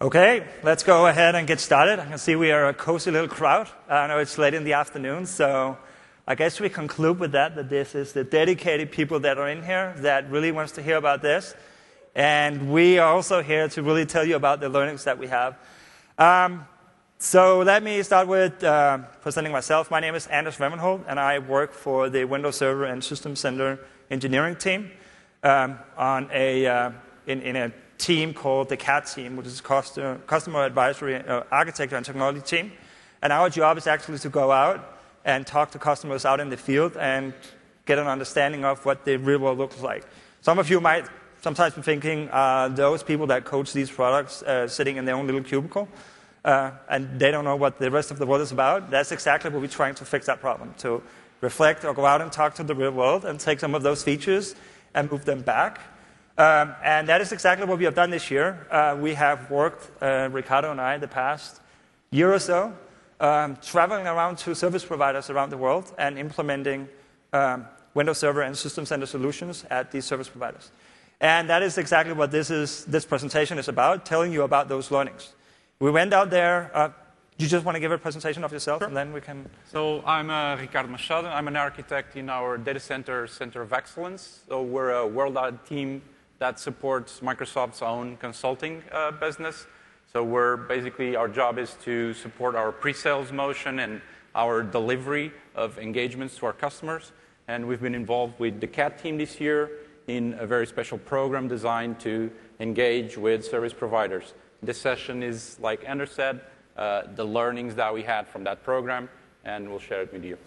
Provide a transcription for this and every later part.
Okay, let's go ahead and get started. I can see we are a cozy little crowd. I know it's late in the afternoon, so I guess we conclude with that this is the dedicated people that are in here that really wants to hear about this. And we are also here to really tell you about the learnings that we have. So let me start with presenting myself. My name is Anders Wemmenholt, and I work for the Windows Server and System Center engineering team in a team called the CAT team, which is Customer Advisory Architecture and Technology team. And our job is actually to go out and talk to customers out in the field and get an understanding of what the real world looks like. Some of you might sometimes be thinking, those people that coach these products sitting in their own little cubicle, and they don't know what the rest of the world is about. That's exactly what we're trying to fix that problem, to reflect or go out and talk to the real world and take some of those features and move them back. And that is exactly what we have done this year. We have worked, Ricardo and I, the past year or so, traveling around to service providers around the world and implementing Windows Server and System Center solutions at these service providers. And that is exactly what this presentation is about, telling you about those learnings. We went out there. You just want to give a presentation of yourself, sure. And then we can... So I'm Ricardo Machado. I'm an architect in our data center of excellence. So we're a worldwide team that supports Microsoft's own consulting business. So our job is to support our pre-sales motion and our delivery of engagements to our customers. And we've been involved with the CAT team this year in a very special program designed to engage with service providers. This session is, like Anders said, the learnings that we had from that program, and we'll share it with you.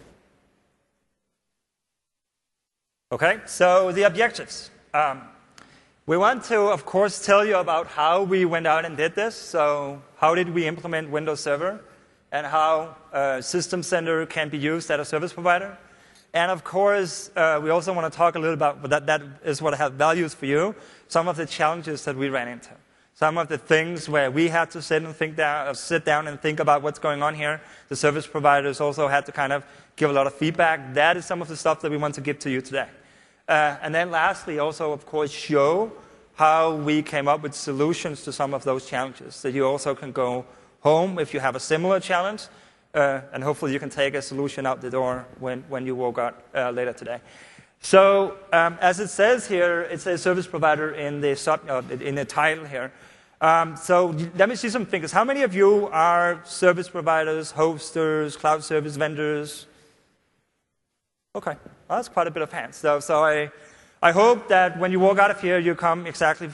Okay, so the objectives. We want to, of course, tell you about how we went out and did this. So how did we implement Windows Server and how System Center can be used at a service provider. And of course, we also want to talk a little about, that is what have values for you, some of the challenges that we ran into. Some of the things where we had to sit down and think about what's going on here. The service providers also had to kind of give a lot of feedback. That is some of the stuff that we want to give to you today. And then lastly, also, of course, show how we came up with solutions to some of those challenges. So you also can go home if you have a similar challenge, and hopefully you can take a solution out the door when you walk out later today. So as it says here, it's a service provider in the title here. So let me see some fingers. How many of you are service providers, hosters, cloud service vendors? Okay, well, that's quite a bit of hands. So I hope that when you walk out of here, you got exactly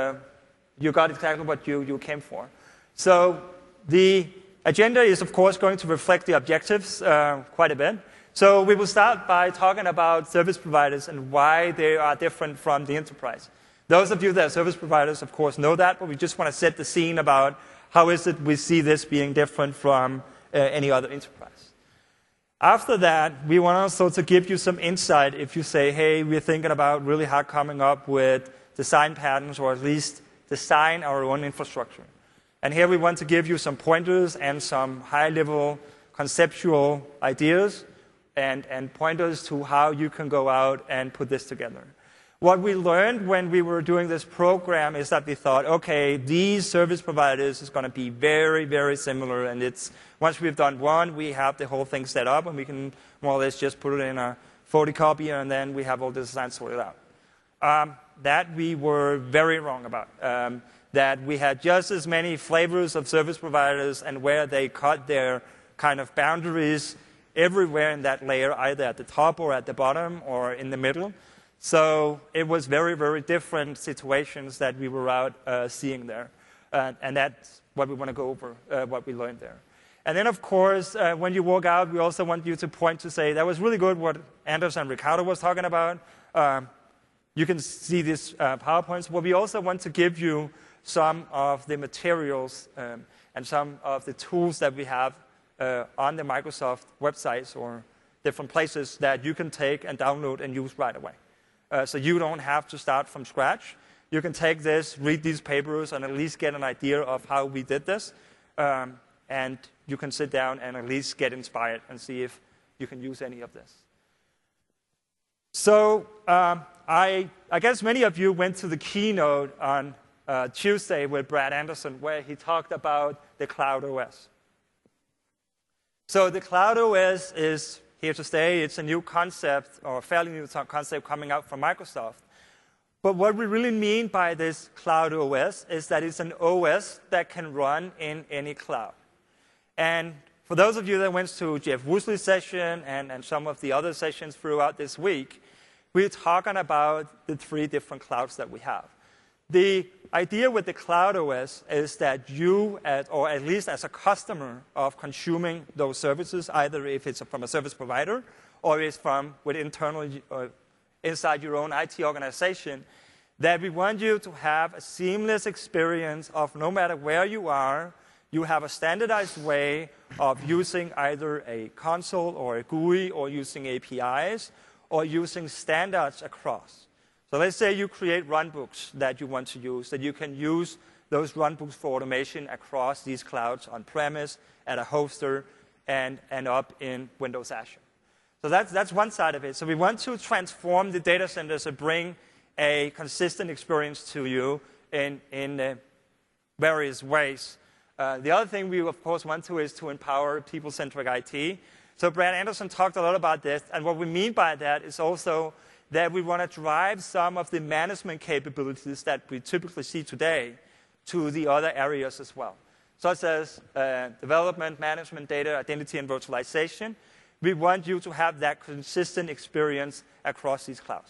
what you came for. So the agenda is, of course, going to reflect the objectives quite a bit. So we will start by talking about service providers and why they are different from the enterprise. Those of you that are service providers, of course, know that, but we just want to set the scene about how is it we see this being different from any other enterprise. After that, we want also to give you some insight if you say, hey, we're thinking about really hard coming up with design patterns or at least design our own infrastructure. And here we want to give you some pointers and some high-level conceptual ideas and pointers to how you can go out and put this together. What we learned when we were doing this program is that we thought, okay, these service providers is going to be very, very similar, and once we've done one, we have the whole thing set up, and we can more or less just put it in a photocopier, and then we have all the designs sorted out. That we were very wrong about. That we had just as many flavors of service providers, and where they cut their kind of boundaries everywhere in that layer, either at the top or at the bottom or in the middle. So it was very, very different situations that we were out seeing there. And that's what we want to go over, what we learned there. And then, of course, when you walk out, we also want you to point to say, that was really good what Anders and Ricardo was talking about. You can see these PowerPoints. But we also want to give you some of the materials and some of the tools that we have on the Microsoft websites or different places that you can take and download and use right away. So you don't have to start from scratch. You can take this, read these papers, and at least get an idea of how we did this. And you can sit down and at least get inspired and see if you can use any of this. So I guess many of you went to the keynote on Tuesday with Brad Anderson, where he talked about the Cloud OS. So the Cloud OS is here to stay. It's a new concept, or a fairly new concept coming out from Microsoft. But what we really mean by this Cloud OS is that it's an OS that can run in any cloud. And for those of you that went to Jeff Woosley's session and some of the other sessions throughout this week, we're talking about the 3 different clouds that we have. The idea with the Cloud OS is that you, or at least as a customer of consuming those services, either if it's from a service provider or it's from inside your own IT organization, that we want you to have a seamless experience of no matter where you are, you have a standardized way of using either a console or a GUI or using APIs or using standards across. So let's say you create runbooks that you want to use, that you can use those runbooks for automation across these clouds on-premise, at a hoster, and up in Windows Azure. So that's one side of it. So we want to transform the data centers and bring a consistent experience to you in various ways. The other thing we, of course, want to is to empower people-centric IT. So Brad Anderson talked a lot about this, and what we mean by that is also that we want to drive some of the management capabilities that we typically see today to the other areas as well, such as development, management, data, identity, and virtualization. We want you to have that consistent experience across these clouds.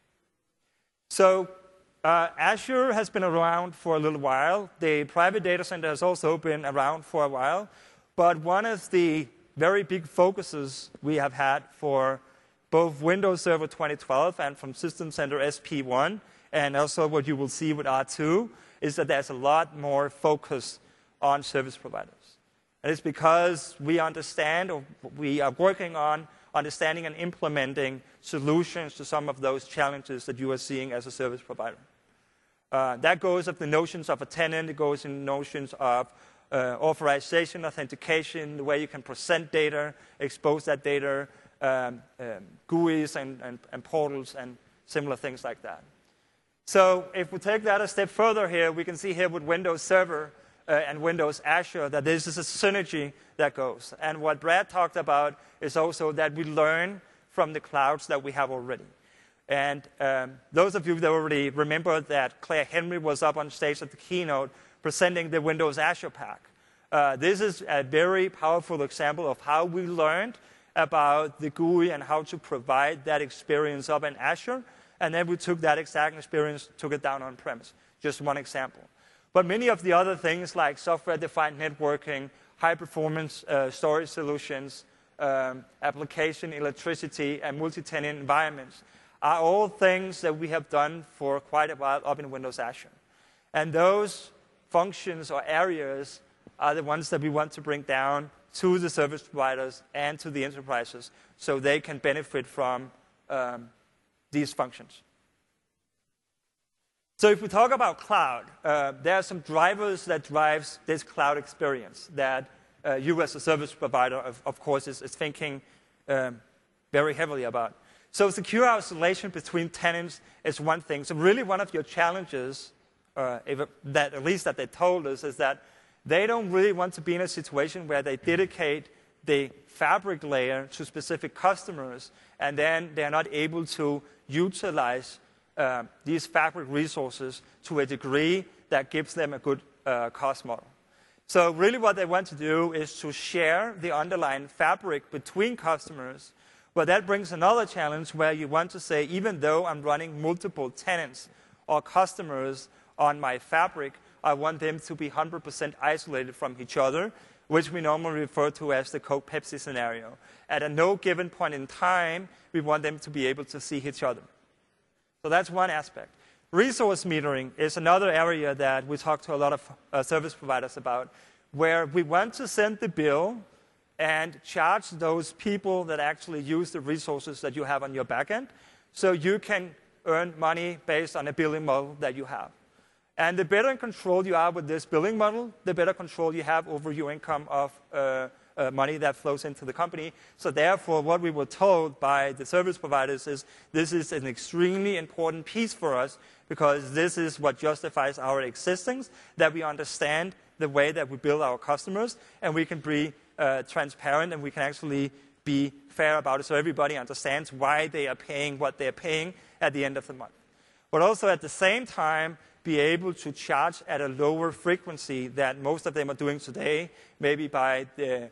So Azure has been around for a little while. The private data center has also been around for a while. But one of the very big focuses we have had for both Windows Server 2012 and from System Center SP1, and also what you will see with R2, is that there's a lot more focus on service providers. And it's because we understand, or we are working on understanding and implementing solutions to some of those challenges that you are seeing as a service provider. That goes of the notions of a tenant, it goes in notions of authorization, authentication, the way you can present data, expose that data, GUIs and portals and similar things like that. So if we take that a step further here, we can see here with Windows Server and Windows Azure that this is a synergy that goes. And what Brad talked about is also that we learn from the clouds that we have already. And those of you that already remember that Claire Henry was up on stage at the keynote presenting the Windows Azure Pack. This is a very powerful example of how we learned about the GUI and how to provide that experience up in Azure. And then we took that exact experience, took it down on-premise. Just one example. But many of the other things like software-defined networking, high-performance storage solutions, application, electricity, and multi-tenant environments are all things that we have done for quite a while up in Windows Azure. And those functions or areas are the ones that we want to bring down to the service providers and to the enterprises so they can benefit from these functions. So if we talk about cloud, there are some drivers that drives this cloud experience that you as a service provider, of course, is thinking very heavily about. So secure isolation between tenants is one thing. So really one of your challenges, that at least that they told us, is that they don't really want to be in a situation where they dedicate the fabric layer to specific customers, and then they're not able to utilize these fabric resources to a degree that gives them a good cost model. So really what they want to do is to share the underlying fabric between customers, but that brings another challenge where you want to say, even though I'm running multiple tenants or customers on my fabric, I want them to be 100% isolated from each other, which we normally refer to as the Coke Pepsi scenario. At a no given point in time, we want them to be able to see each other. So that's one aspect. Resource metering is another area that we talk to a lot of service providers about, where we want to send the bill and charge those people that actually use the resources that you have on your backend, so you can earn money based on a billing model that you have. And the better in control you are with this billing model, the better control you have over your income of money that flows into the company. So therefore, what we were told by the service providers is this is an extremely important piece for us because this is what justifies our existence, that we understand the way that we build our customers, and we can be transparent, and we can actually be fair about it so everybody understands why they are paying what they're paying at the end of the month. But also at the same time, be able to charge at a lower frequency that most of them are doing today, maybe by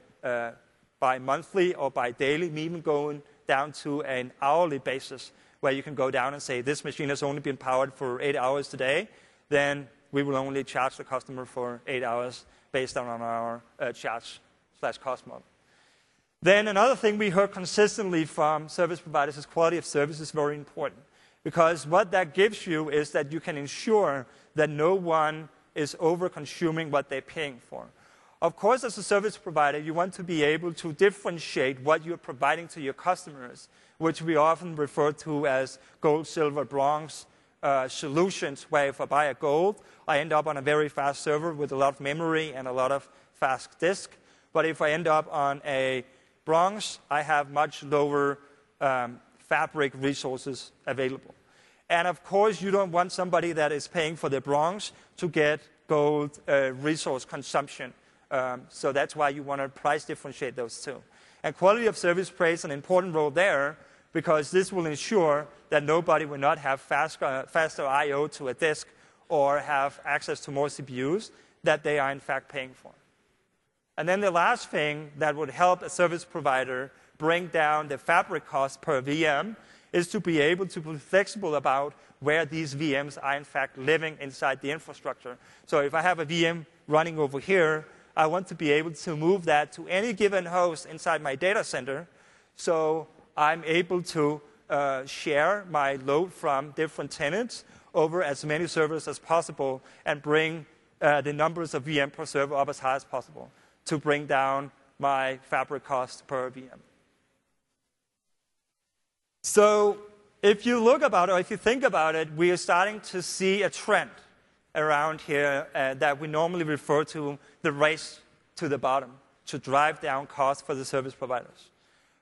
monthly or by daily, even going down to an hourly basis, where you can go down and say, this machine has only been powered for 8 hours today, then we will only charge the customer for 8 hours based on our charge/cost model. Then another thing we heard consistently from service providers is quality of service is very important. Because what that gives you is that you can ensure that no one is over-consuming what they're paying for. Of course, as a service provider, you want to be able to differentiate what you're providing to your customers, which we often refer to as gold, silver, bronze solutions, where if I buy a gold, I end up on a very fast server with a lot of memory and a lot of fast disk. But if I end up on a bronze, I have much lower fabric resources available. And of course, you don't want somebody that is paying for the bronze to get gold resource consumption. So that's why you want to price differentiate those two. And quality of service plays an important role there because this will ensure that nobody will not have faster I/O to a disk or have access to more CPUs that they are in fact paying for. And then the last thing that would help a service provider bring down the fabric cost per VM is to be able to be flexible about where these VMs are in fact living inside the infrastructure. So if I have a VM running over here, I want to be able to move that to any given host inside my data center so I'm able to share my load from different tenants over as many servers as possible and bring the numbers of VM per server up as high as possible to bring down my fabric cost per VM. So if you look about it, or if you think about it, we are starting to see a trend around here that we normally refer to the race to the bottom to drive down costs for the service providers.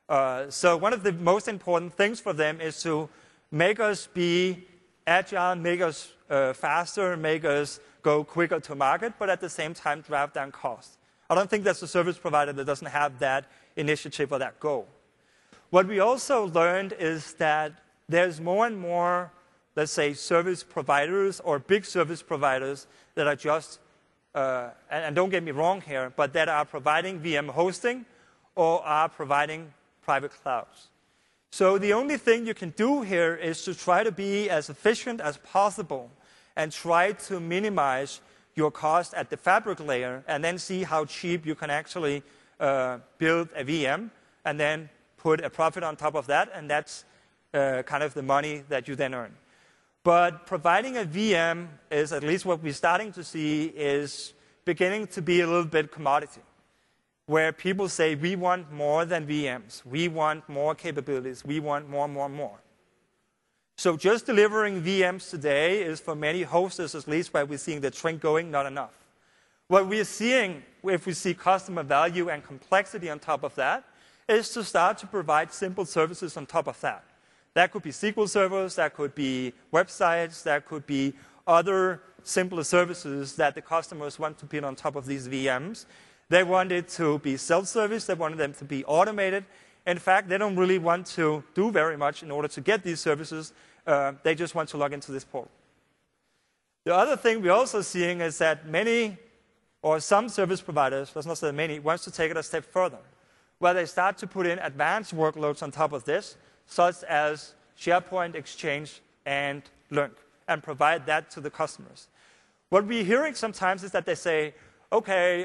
So one of the most important things for them is to make us be agile, make us faster, make us go quicker to market, but at the same time drive down costs. I don't think there's a service provider that doesn't have that initiative or that goal. What we also learned is that there's more and more, let's say, service providers or big service providers that are just, and don't get me wrong here, but that are providing VM hosting or are providing private clouds. So the only thing you can do here is to try to be as efficient as possible and try to minimize your cost at the fabric layer and then see how cheap you can actually build a VM and then put a profit on top of that, and that's kind of the money that you then earn. But providing a VM is, at least what we're starting to see, is beginning to be a little bit commodity, where people say, we want more than VMs. We want more capabilities. We want more. So just delivering VMs today is, for many hosters, at least where we're seeing the trend going, not enough. What we're seeing, if we see customer value and complexity on top of that, is to start to provide simple services on top of that. That could be SQL servers, that could be websites, that could be other simpler services that the customers want to put on top of these VMs. They want it to be self-service, they want them to be automated. In fact, they don't really want to do very much in order to get these services. They just want to log into this portal. The other thing we're also seeing is that many, or some service providers, let's not say many, wants to take it a step further, where they start to put in advanced workloads on top of this, such as SharePoint, Exchange, and Lync, and provide that to the customers. What we're hearing sometimes is that they say, okay,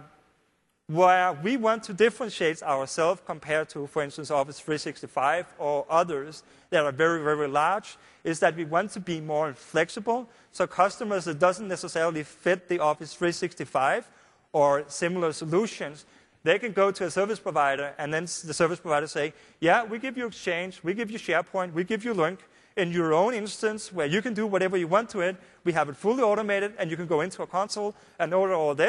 where we want to differentiate ourselves compared to, for instance, Office 365 or others that are very, very large, is that we want to be more flexible. So customers that doesn't necessarily fit the Office 365 or similar solutions, they can go to a service provider, and then the service provider say, yeah, we give you Exchange, we give you SharePoint, we give you Lync in your own instance where you can do whatever you want to it. We have it fully automated, and you can go into a console and order all this.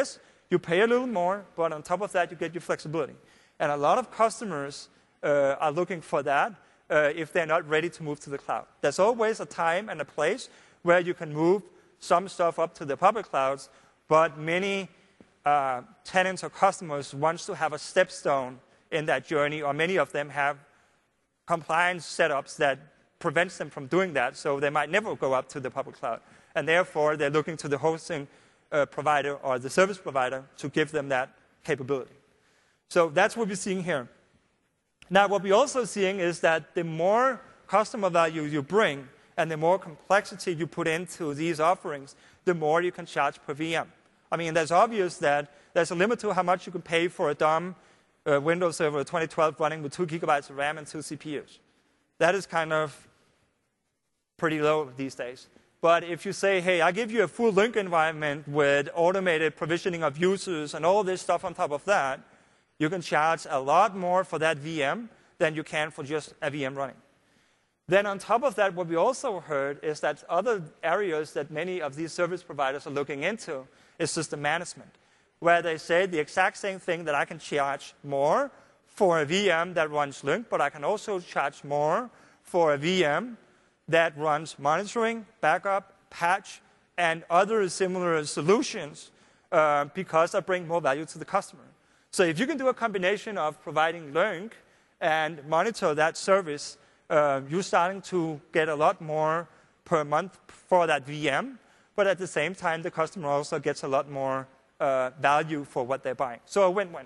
You pay a little more, but on top of that, you get your flexibility. And a lot of customers are looking for that if they're not ready to move to the cloud. There's always a time and a place where you can move some stuff up to the public clouds, but many tenants or customers want to have a stepstone in that journey, or many of them have compliance setups that prevents them from doing that, so they might never go up to the public cloud. And therefore, they're looking to the hosting provider or the service provider to give them that capability. So that's what we're seeing here. Now, what we're also seeing is that the more customer value you bring and the more complexity you put into these offerings, the more you can charge per VM. I mean, that's obvious that there's a limit to how much you can pay for a dumb Windows Server 2012 running with 2 gigabytes of RAM and 2 CPUs. That is kind of pretty low these days. But if you say, hey, I give you a full Lync environment with automated provisioning of users and all this stuff on top of that, you can charge a lot more for that VM than you can for just a VM running. Then on top of that, what we also heard is that other areas that many of these service providers are looking into is system management, where they say the exact same thing, that I can charge more for a VM that runs Lync, but I can also charge more for a VM that runs monitoring, backup, patch, and other similar solutions because I bring more value to the customer. So if you can do a combination of providing Lync and monitor that service, you're starting to get a lot more per month for that VM, but at the same time, the customer also gets a lot more value for what they're buying. So a win-win.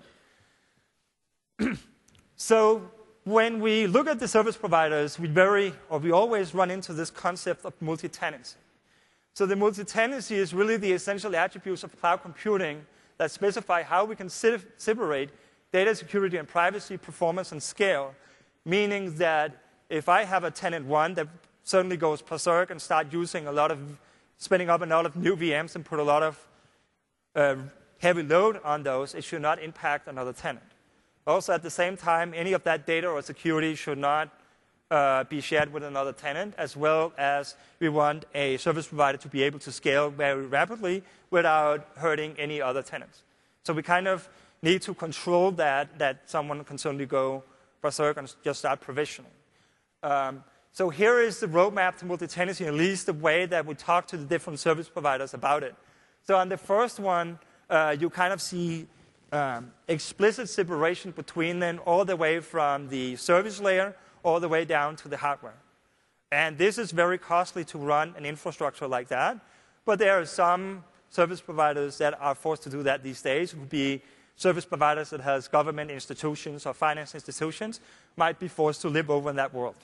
So when we look at the service providers, we always run into this concept of multi-tenancy. So the multi-tenancy is really the essential attributes of cloud computing that specify how we can separate data security and privacy, performance, and scale, meaning that if I have a tenant 1 that suddenly goes berserk and start spinning up a lot of new VMs and put a lot of heavy load on those, it should not impact another tenant. Also, at the same time, any of that data or security should not be shared with another tenant, as well as we want a service provider to be able to scale very rapidly without hurting any other tenants. So we kind of need to control that someone can suddenly go berserk and just start provisioning. So here is the roadmap to multi-tenancy, at least the way that we talk to the different service providers about it. So on the first one, you kind of see explicit separation between them all the way from the service layer all the way down to the hardware. And this is very costly to run an infrastructure like that. But there are some service providers that are forced to do that these days. It would be service providers that has government institutions or finance institutions might be forced to live over in that world.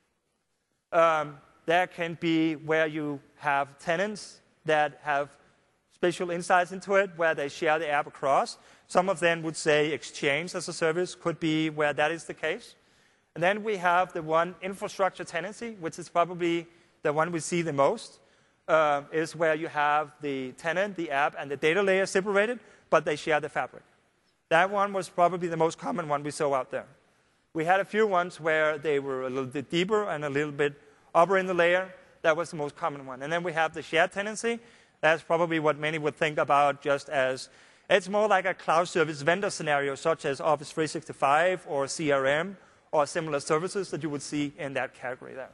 There can be where you have tenants that have special insights into it, where they share the app across. Some of them would say Exchange as a service could be where that is the case. And then we have the one infrastructure tenancy, which is probably the one we see the most, is where you have the tenant, the app, and the data layer separated, but they share the fabric. That one was probably the most common one we saw out there. We had a few ones where they were a little bit deeper and a little bit upper in the layer. That was the most common one. And then we have the shared tenancy. That's probably what many would think about just as, it's more like a cloud service vendor scenario, such as Office 365 or CRM or similar services that you would see in that category there.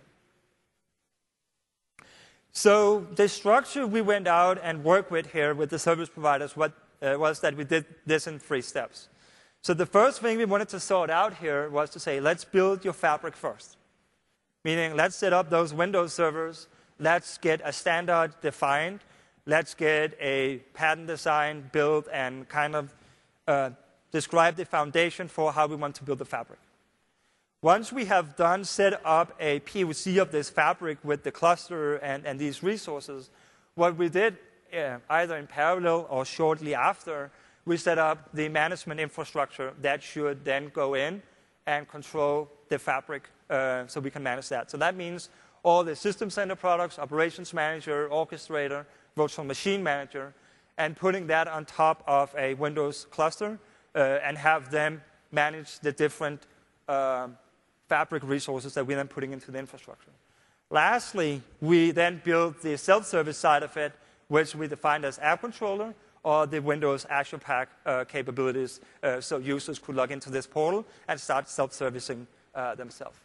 So the structure we went out and worked with here with the service providers was that we did this in 3 steps. So the first thing we wanted to sort out here was to say, let's build your fabric first. Meaning, let's set up those Windows servers. Let's get a standard defined. Let's get a pattern design built and kind of describe the foundation for how we want to build the fabric. Once we have set up a POC of this fabric with the cluster and these resources, what we did, either in parallel or shortly after, we set up the management infrastructure that should then go in and control the fabric so we can manage that. So that means all the System Center products, Operations Manager, Orchestrator, Virtual Machine Manager, and putting that on top of a Windows cluster and have them manage the different fabric resources that we're then putting into the infrastructure. Lastly, we then built the self-service side of it, which we defined as App Controller, or the Windows Azure Pack capabilities, so users could log into this portal and start self-servicing themselves.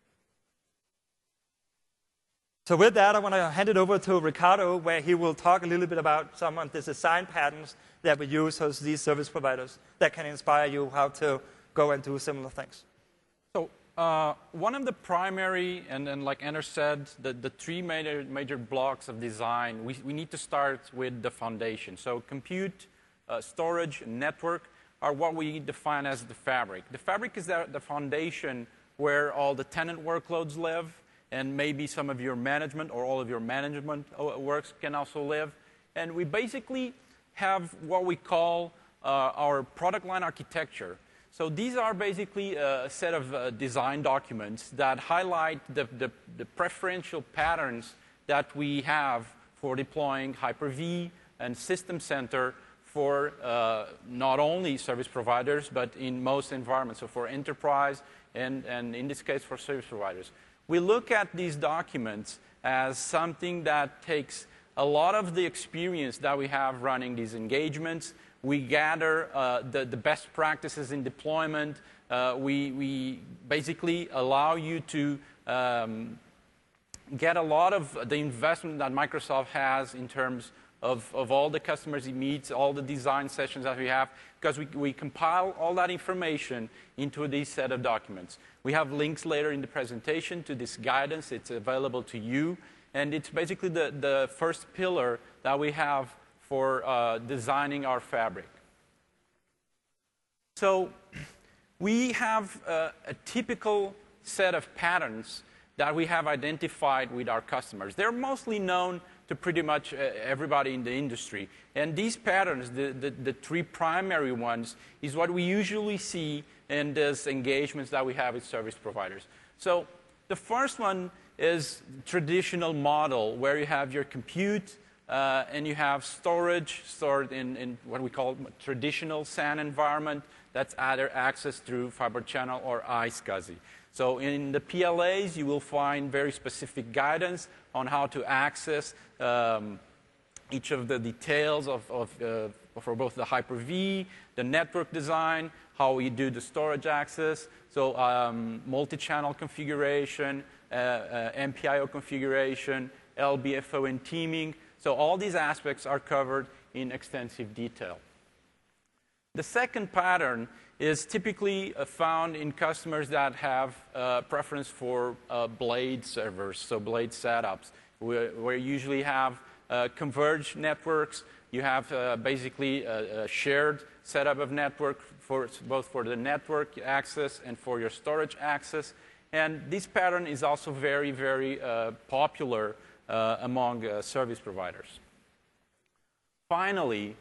So with that, I want to hand it over to Ricardo, where he will talk a little bit about some of the design patterns that we use as these service providers that can inspire you how to go and do similar things. So one of the primary, and then like Anders said, the three major blocks of design, we need to start with the foundation. So compute, storage, and network are what we define as the fabric. The fabric is the foundation where all the tenant workloads live, and maybe some of your management or all of your management works can also live. And we basically have what we call our product line architecture. So these are basically a set of design documents that highlight the preferential patterns that we have for deploying Hyper-V and System Center for not only service providers, but in most environments, so for enterprise and in this case for service providers. We look at these documents as something that takes a lot of the experience that we have running these engagements. We gather the best practices in deployment. We basically allow you to get a lot of the investment that Microsoft has in terms of all the customers it meets, all the design sessions that we have, because we compile all that information into this set of documents. We have links later in the presentation to this guidance. It's available to you. And it's basically the first pillar that we have for designing our fabric. So we have a typical set of patterns that we have identified with our customers. They're mostly known to pretty much everybody in the industry. And these patterns, the three primary ones, is what we usually see in these engagements that we have with service providers. So the first one is traditional model, where you have your compute and you have storage stored in what we call traditional SAN environment that's either accessed through Fiber Channel or iSCSI. So in the PLAs, you will find very specific guidance on how to access each of the details for both the Hyper-V, the network design, how we do the storage access, so multi-channel configuration, MPIO configuration, LBFO and teaming. So all these aspects are covered in extensive detail. The second pattern is typically found in customers that have preference for blade servers, so blade setups, where you usually have converged networks. You have basically a shared setup of network both for the network access and for your storage access. And this pattern is also very, very popular among service providers. Finally,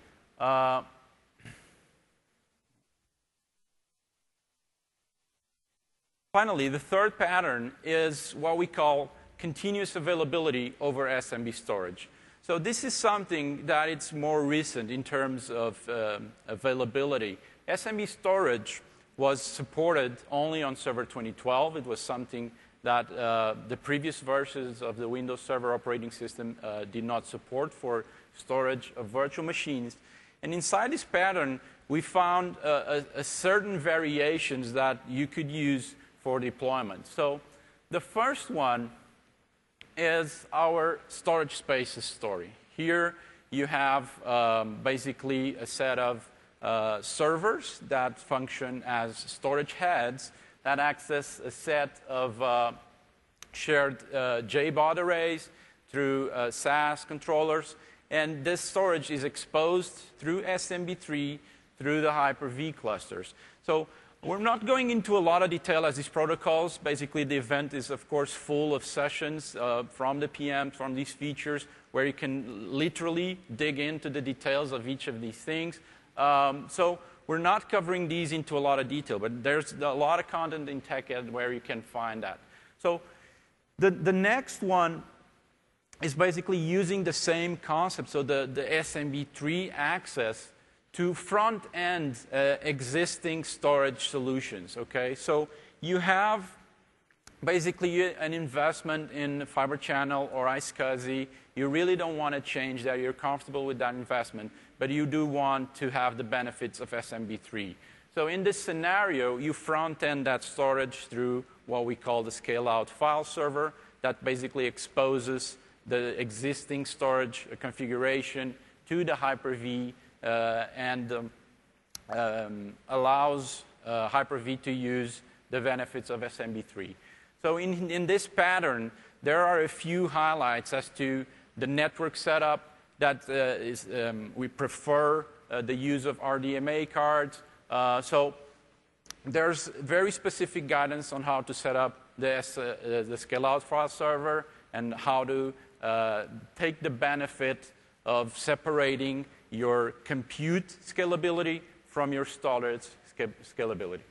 the third pattern is what we call continuous availability over SMB storage. So this is something that it's more recent in terms of availability. SMB storage was supported only on Server 2012. It was something that the previous versions of the Windows Server operating system did not support for storage of virtual machines. And inside this pattern, we found a certain variations that you could use for deployment. So the first one is our storage spaces story. Here you have basically a set of servers that function as storage heads that access a set of shared JBOD arrays through SAS controllers. And this storage is exposed through SMB3 through the Hyper-V clusters. So we're not going into a lot of detail as these protocols. Basically, the event is, of course, full of sessions from the PMs, from these features, where you can literally dig into the details of each of these things. So we're not covering these into a lot of detail, but there's a lot of content in TechEd where you can find that. So the next one is basically using the same concept, so the SMB3 access to front-end existing storage solutions, okay? So you have basically an investment in Fiber Channel or iSCSI. You really don't want to change that. You're comfortable with that investment, but you do want to have the benefits of SMB3. So in this scenario, you front-end that storage through what we call the scale-out file server that basically exposes the existing storage configuration to the Hyper-V and allows Hyper-V to use the benefits of SMB3. So in this pattern, there are a few highlights as to the network setup that we prefer the use of RDMA cards. So there's very specific guidance on how to set up the scale-out file server and how to take the benefit of separating your compute scalability from your storage scalability.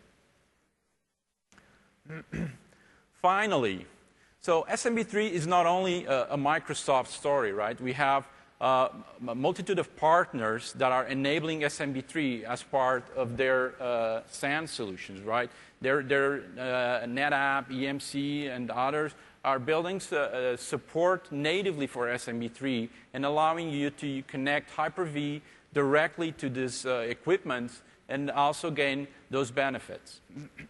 Finally, so SMB3 is not only a Microsoft story, right? We have a multitude of partners that are enabling SMB3 as part of their SAN solutions, right? Their NetApp, EMC, and others are building support natively for SMB3 and allowing you to connect Hyper-V directly to this equipment and also gain those benefits.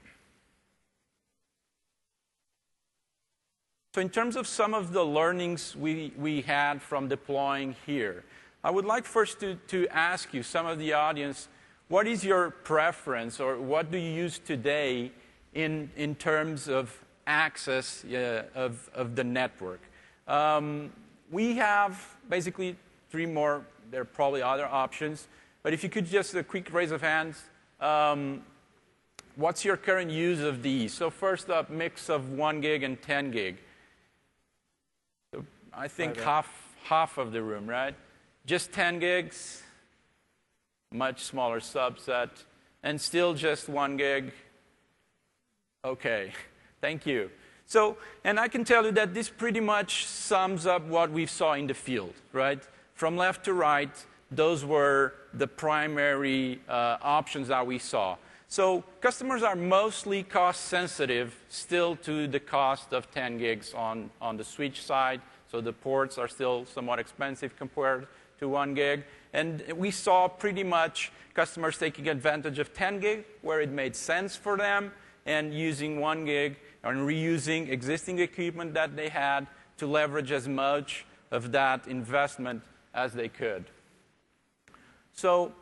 So in terms of some of the learnings we had from deploying here, I would like first to ask you, some of the audience, what is your preference or what do you use today in terms of access of the network? We have basically 3 more. There are probably other options. But if you could just a quick raise of hands, what's your current use of these? So first up, mix of 1 gig and 10 gig. So I think half of the room, right? Just 10 gigs, much smaller subset, and still just 1 gig. Okay, thank you. So, and I can tell you that this pretty much sums up what we saw in the field, right? From left to right, those were the primary options that we saw. So customers are mostly cost sensitive still to the cost of 10 gigs on the switch side. So the ports are still somewhat expensive compared to 1 gig. And we saw pretty much customers taking advantage of 10 gig where it made sense for them and using 1 gig and reusing existing equipment that they had to leverage as much of that investment as they could. So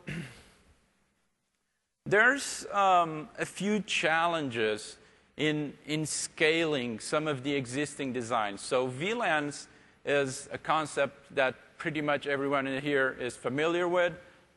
there's a few challenges in scaling some of the existing designs. So VLANs is a concept that pretty much everyone in here is familiar with.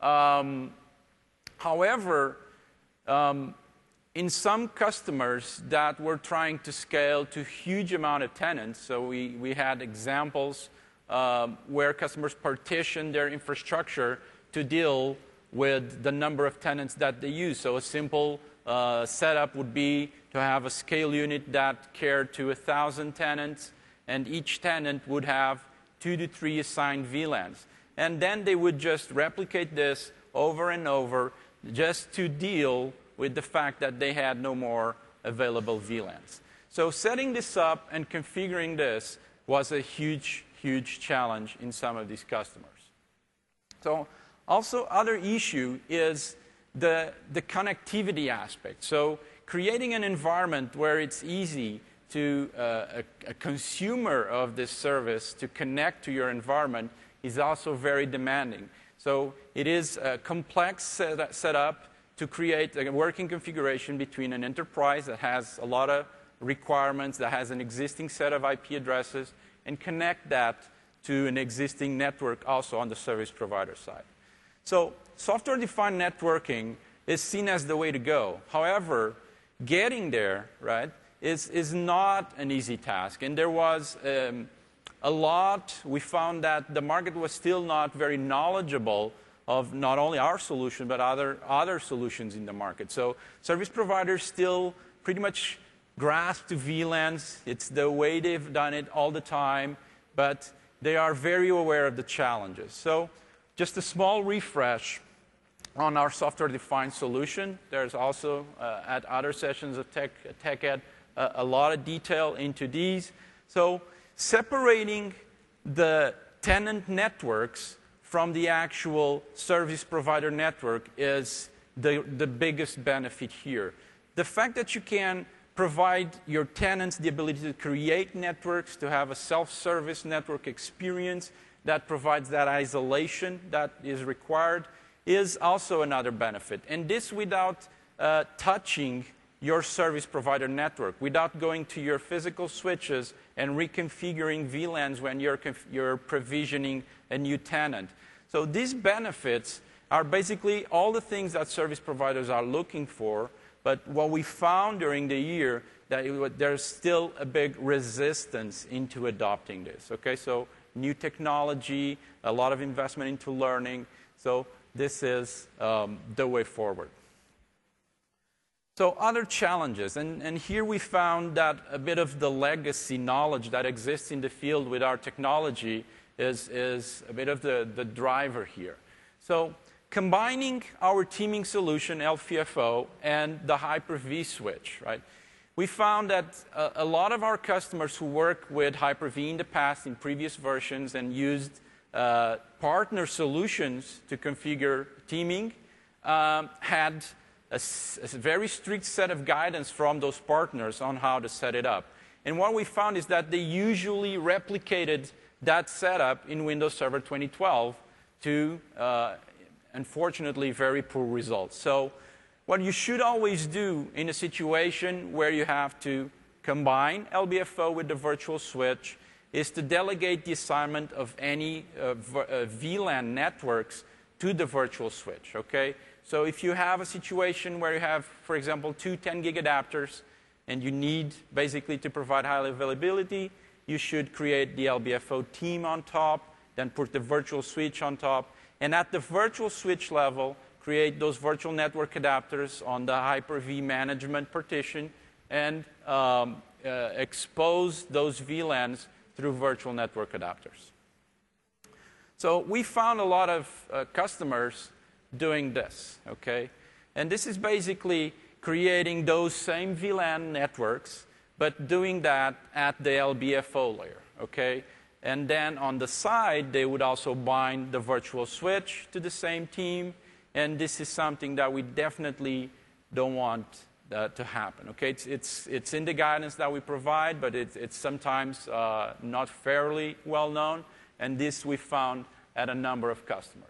However, in some customers that were trying to scale to huge amount of tenants, so we had examples where customers partitioned their infrastructure to deal with the number of tenants that they use. So a simple setup would be to have a scale unit that cared to 1,000 tenants, and each tenant would have 2 to 3 assigned VLANs. And then they would just replicate this over and over just to deal with the fact that they had no more available VLANs. So setting this up and configuring this was a huge, huge challenge in some of these customers. So also, other issue is the connectivity aspect. So creating an environment where it's easy to a consumer of this service to connect to your environment is also very demanding. So it is a complex setup to create a working configuration between an enterprise that has a lot of requirements, that has an existing set of IP addresses, and connect that to an existing network also on the service provider side. So software-defined networking is seen as the way to go. However, getting there, right, is not an easy task. And there was a lot, we found that the market was still not very knowledgeable of not only our solution, but other solutions in the market. So service providers still pretty much grasp to VLANs. It's the way they've done it all the time, but they are very aware of the challenges. So just a small refresh on our software-defined solution. There's also, at other sessions of TechEd, a lot of detail into these. So separating the tenant networks from the actual service provider network is the biggest benefit here. The fact that you can provide your tenants the ability to create networks, to have a self-service network experience that provides that isolation that is required is also another benefit. And this without touching your service provider network, without going to your physical switches and reconfiguring VLANs when you're provisioning a new tenant. So these benefits are basically all the things that service providers are looking for, but what we found during the year, that there's still a big resistance into adopting this. Okay, so new technology, a lot of investment into learning. So this is the way forward. So other challenges, and here we found that a bit of the legacy knowledge that exists in the field with our technology is a bit of the driver here. So combining our teaming solution, LFFO, and the Hyper-V switch, right? We found that a lot of our customers who work with Hyper-V in the past, in previous versions, and used partner solutions to configure teaming, had a very strict set of guidance from those partners on how to set it up. And what we found is that they usually replicated that setup in Windows Server 2012 to, unfortunately, very poor results. So what you should always do in a situation where you have to combine LBFO with the virtual switch is to delegate the assignment of any VLAN networks to the virtual switch, okay? So if you have a situation where you have, for example, two 10-gig adapters and you need basically to provide high availability, you should create the LBFO team on top, then put the virtual switch on top, and at the virtual switch level, create those virtual network adapters on the Hyper-V management partition and expose those VLANs through virtual network adapters. So we found a lot of customers doing this, okay? And this is basically creating those same VLAN networks, but doing that at the LBFO layer, okay? And then on the side, they would also bind the virtual switch to the same team, and this is something that we definitely don't want to happen, okay? It's in the guidance that we provide, but it's sometimes not fairly well known, and this we found at a number of customers.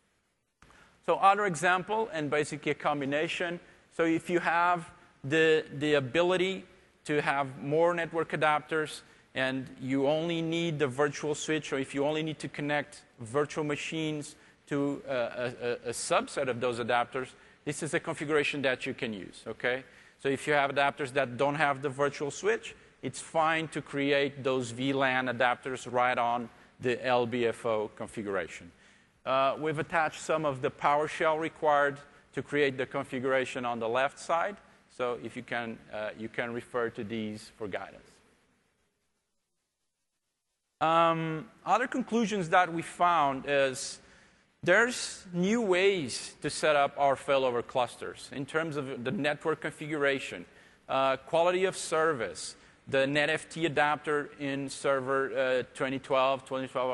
So other example, and basically a combination. So if you have the ability to have more network adapters and you only need the virtual switch, or if you only need to connect virtual machines to a subset of those adapters, this is a configuration that you can use, okay? So if you have adapters that don't have the virtual switch, it's fine to create those VLAN adapters right on the LBFO configuration. We've attached some of the PowerShell required to create the configuration on the left side. So if you can refer to these for guidance. Other conclusions that we found is there's new ways to set up our failover clusters in terms of the network configuration, quality of service, the NetFT adapter in Server 2012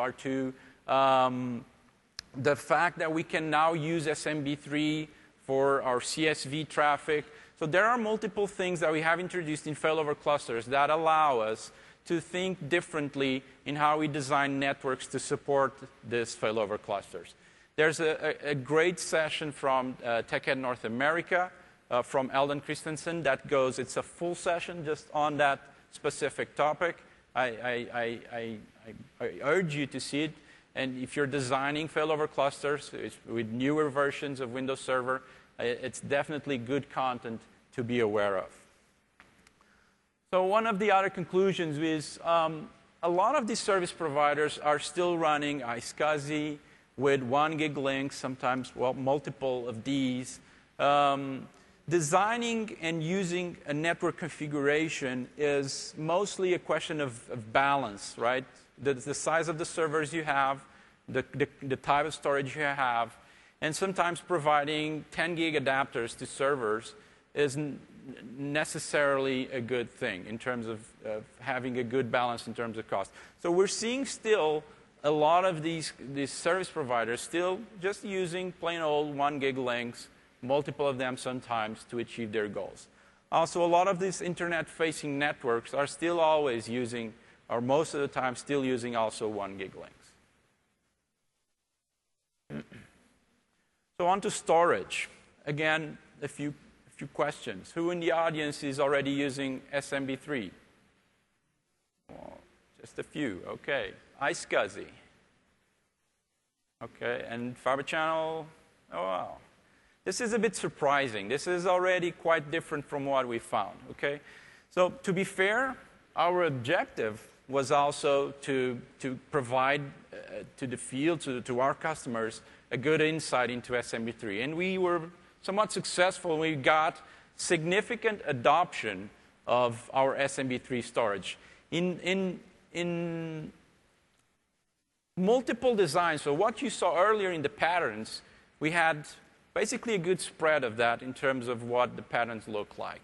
R2, the fact that we can now use SMB3 for our CSV traffic. So there are multiple things that we have introduced in failover clusters that allow us to think differently in how we design networks to support these failover clusters. There's a great session from TechEd North America from Eldon Christensen that goes, it's a full session just on that specific topic. I urge you to see it. And if you're designing failover clusters with newer versions of Windows Server, it's definitely good content to be aware of. So one of the other conclusions is a lot of these service providers are still running iSCSI with 1 gig links, sometimes, well, multiple of these. Designing and using a network configuration is mostly a question of balance, right? The size of the servers you have, the type of storage you have, and sometimes providing 10 gig adapters to servers isn't necessarily a good thing in terms of having a good balance in terms of cost. So we're seeing still a lot of these service providers still just using plain old 1 gig links, multiple of them sometimes, to achieve their goals. Also, a lot of these internet-facing networks are still always using, or most of the time still using also 1 gig links. So on to storage. Again, a few questions. Who in the audience is already using SMB3? Well, just a few. Okay. iSCSI. Okay. And Fiber Channel? Oh, wow. This is a bit surprising. This is already quite different from what we found. Okay. So to be fair, our objective was also to provide to the field, to our customers, a good insight into SMB3. And we were somewhat successful. We got significant adoption of our SMB3 storage. In multiple designs, so what you saw earlier in the patterns, we had basically a good spread of that in terms of what the patterns look like.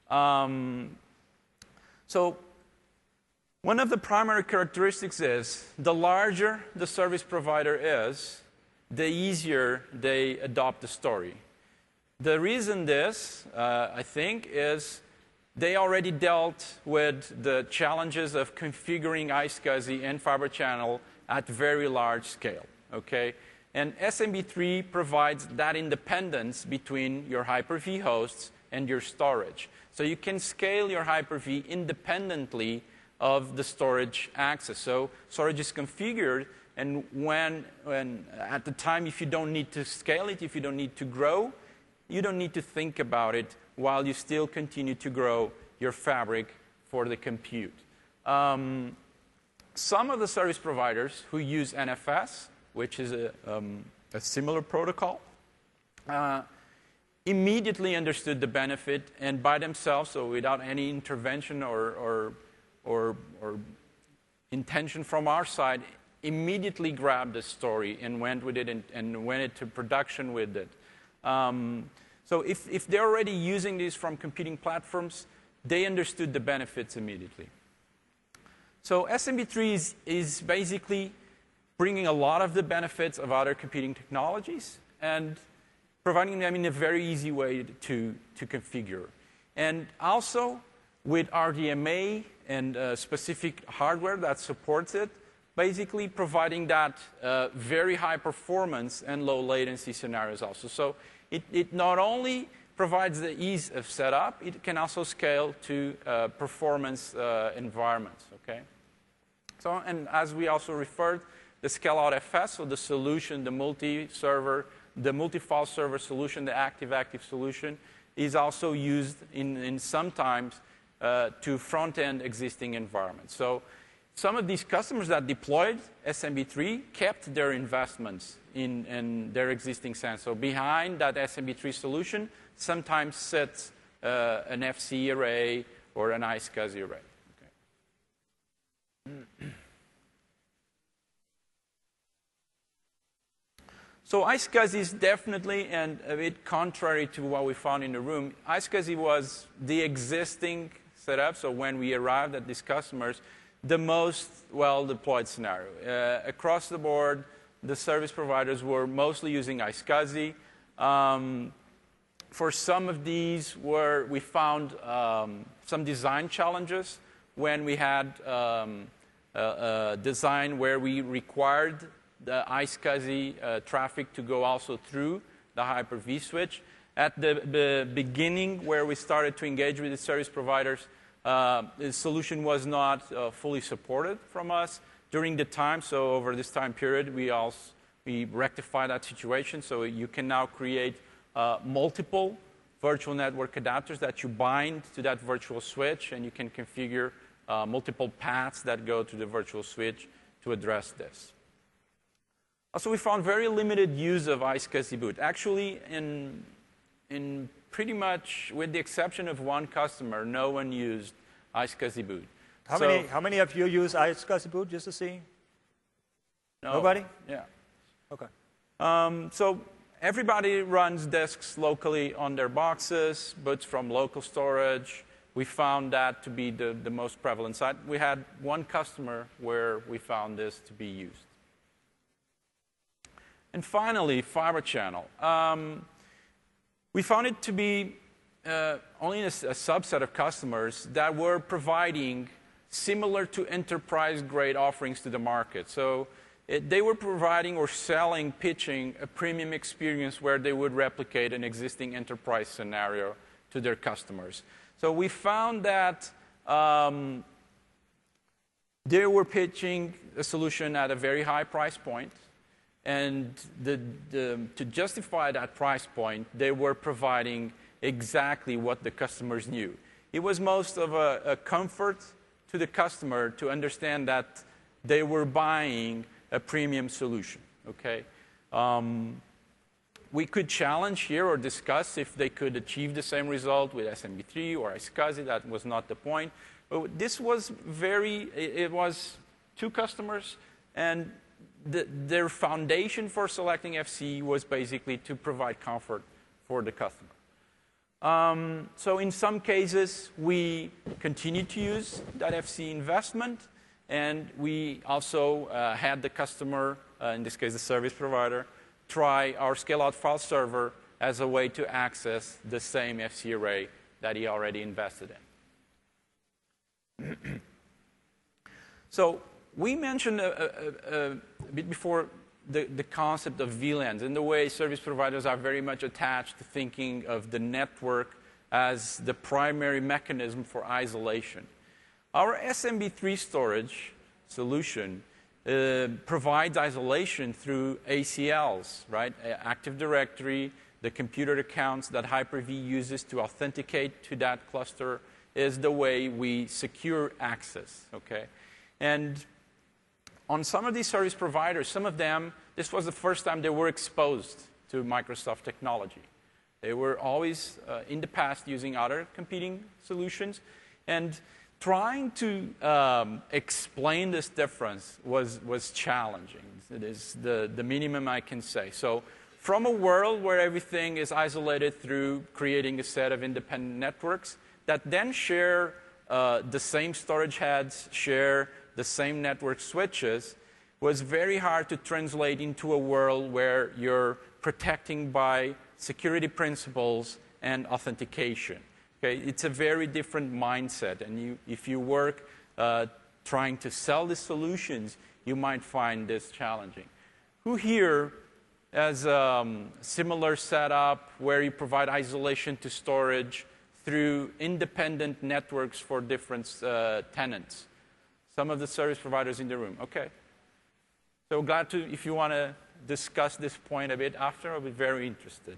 So one of the primary characteristics is the larger the service provider is, the easier they adopt the story. The reason this, I think, is they already dealt with the challenges of configuring iSCSI and Fiber Channel at very large scale. Okay? And SMB3 provides that independence between your Hyper-V hosts and your storage. So you can scale your Hyper-V independently of the storage access. So storage is configured, and when at the time, if you don't need to scale it, if you don't need to grow, you don't need to think about it while you still continue to grow your fabric for the compute. Some of the service providers who use NFS, which is a similar protocol, immediately understood the benefit, and by themselves, so without any intervention or intention from our side, immediately grabbed the story and went with it and went into production with it. So if they're already using this from competing platforms, they understood the benefits immediately. So SMB3 is basically bringing a lot of the benefits of other competing technologies and providing them in a very easy way to configure. And also, with RDMA and specific hardware that supports it, basically providing that very high performance and low latency scenarios also. So it not only provides the ease of setup, it can also scale to performance environments. Okay. So, and as we also referred, the scale-out FS, so the solution, the multi-server, the multi-file server solution, the active-active solution, is also used in sometimes to front-end existing environments. So some of these customers that deployed SMB3 kept their investments in their existing sense. So behind that SMB3 solution sometimes sits an FC array or an iSCSI array. Okay. So iSCSI is definitely, and a bit contrary to what we found in the room, iSCSI was the existing setup, so when we arrived at these customers, the most well-deployed scenario. Across the board, the service providers were mostly using iSCSI. For some of these, we found some design challenges when we had a design where we required the iSCSI traffic to go also through the Hyper-V switch. At the beginning, where we started to engage with the service providers, the solution was not fully supported from us. During the time, so over this time period, we rectified that situation. So you can now create multiple virtual network adapters that you bind to that virtual switch, and you can configure multiple paths that go to the virtual switch to address this. Also, we found very limited use of iSCSI boot. Actually, in pretty much, with the exception of one customer, no one used iSCSI boot. How many of you use iSCSI boot, just to see? No. Nobody? Yeah. Okay. So everybody runs disks locally on their boxes, boots from local storage. We found that to be the most prevalent side. We had one customer where we found this to be used. And finally, Fibre Channel. We found it to be only a subset of customers that were providing similar to enterprise-grade offerings to the market. So they were providing or selling, pitching a premium experience where they would replicate an existing enterprise scenario to their customers. So we found that they were pitching a solution at a very high price point. And to justify that price point, they were providing exactly what the customers knew. It was most of a comfort to the customer to understand that they were buying a premium solution. Okay, we could challenge here or discuss if they could achieve the same result with SMB3 or iSCSI. That was not the point. But this was it was two customers, and their foundation for selecting FCE was basically to provide comfort for the customer. So in some cases, we continued to use that FCE investment, and we also had the customer, in this case the service provider, try our scale-out file server as a way to access the same FCE array that he already invested in. So we mentioned a bit before the concept of VLANs and the way service providers are very much attached to thinking of the network as the primary mechanism for isolation. Our SMB3 storage solution provides isolation through ACLs, right? Active Directory, the computer accounts that Hyper-V uses to authenticate to that cluster is the way we secure access, okay? And on some of these service providers, some of them, this was the first time they were exposed to Microsoft technology. They were always, in the past, using other competing solutions. And trying to explain this difference was challenging. It is the minimum I can say. So from a world where everything is isolated through creating a set of independent networks that then share the same storage heads, share the same network switches, was very hard to translate into a world where you're protecting by security principles and authentication. Okay? It's a very different mindset, and if you work trying to sell these solutions, you might find this challenging. Who here has a similar setup where you provide isolation to storage through independent networks for different tenants? Some of the service providers in the room. Okay. So glad to, if you want to discuss this point a bit after, I'll be very interested.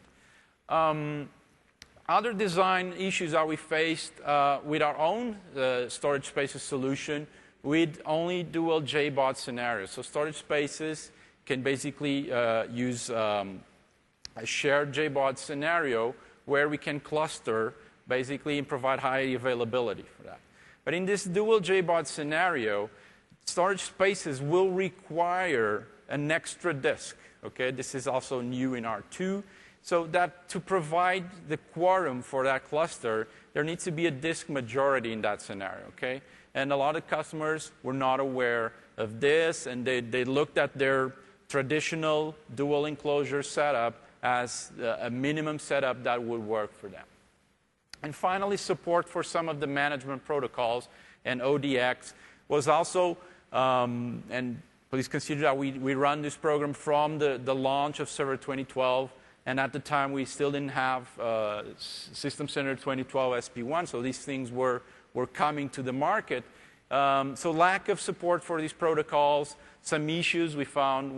Other design issues that we faced with our own storage spaces solution with only dual JBOD scenarios. So storage spaces can basically use a shared JBOD scenario where we can cluster basically and provide high availability for that. But in this dual JBOD scenario, storage spaces will require an extra disk. Okay, this is also new in R2. So that to provide the quorum for that cluster, there needs to be a disk majority in that scenario. Okay, and a lot of customers were not aware of this, and they looked at their traditional dual enclosure setup as a minimum setup that would work for them. And finally, support for some of the management protocols and ODX was also, and please consider that we run this program from the launch of Server 2012, and at the time we still didn't have System Center 2012 SP1, so these things were coming to the market. So lack of support for these protocols, some issues we found.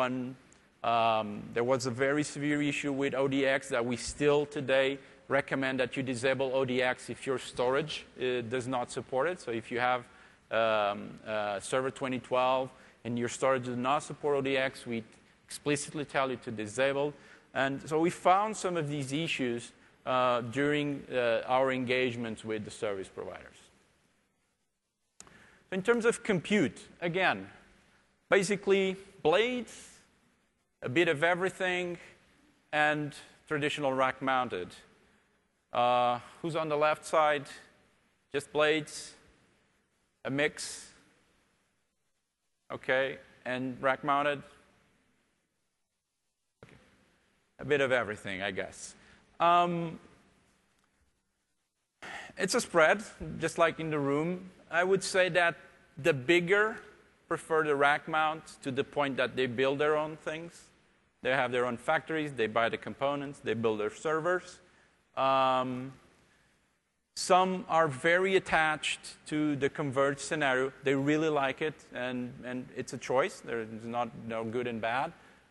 There was a very severe issue with ODX that we still today recommend that you disable ODX if your storage does not support it. So if you have Server 2012 and your storage does not support ODX, we explicitly tell you to disable. And so we found some of these issues during our engagements with the service providers. In terms of compute, again, basically blades, a bit of everything, and traditional rack-mounted. Who's on the left side? Just blades? A mix? Okay, and rack-mounted? bit of everything, I guess. It's a spread, just like in the room. I would say that the bigger prefer the rack mount to the point that they build their own things. They have their own factories, they buy the components, they build their servers. Some are very attached to the converged scenario. They really like it, and it's a choice. There's no good and bad.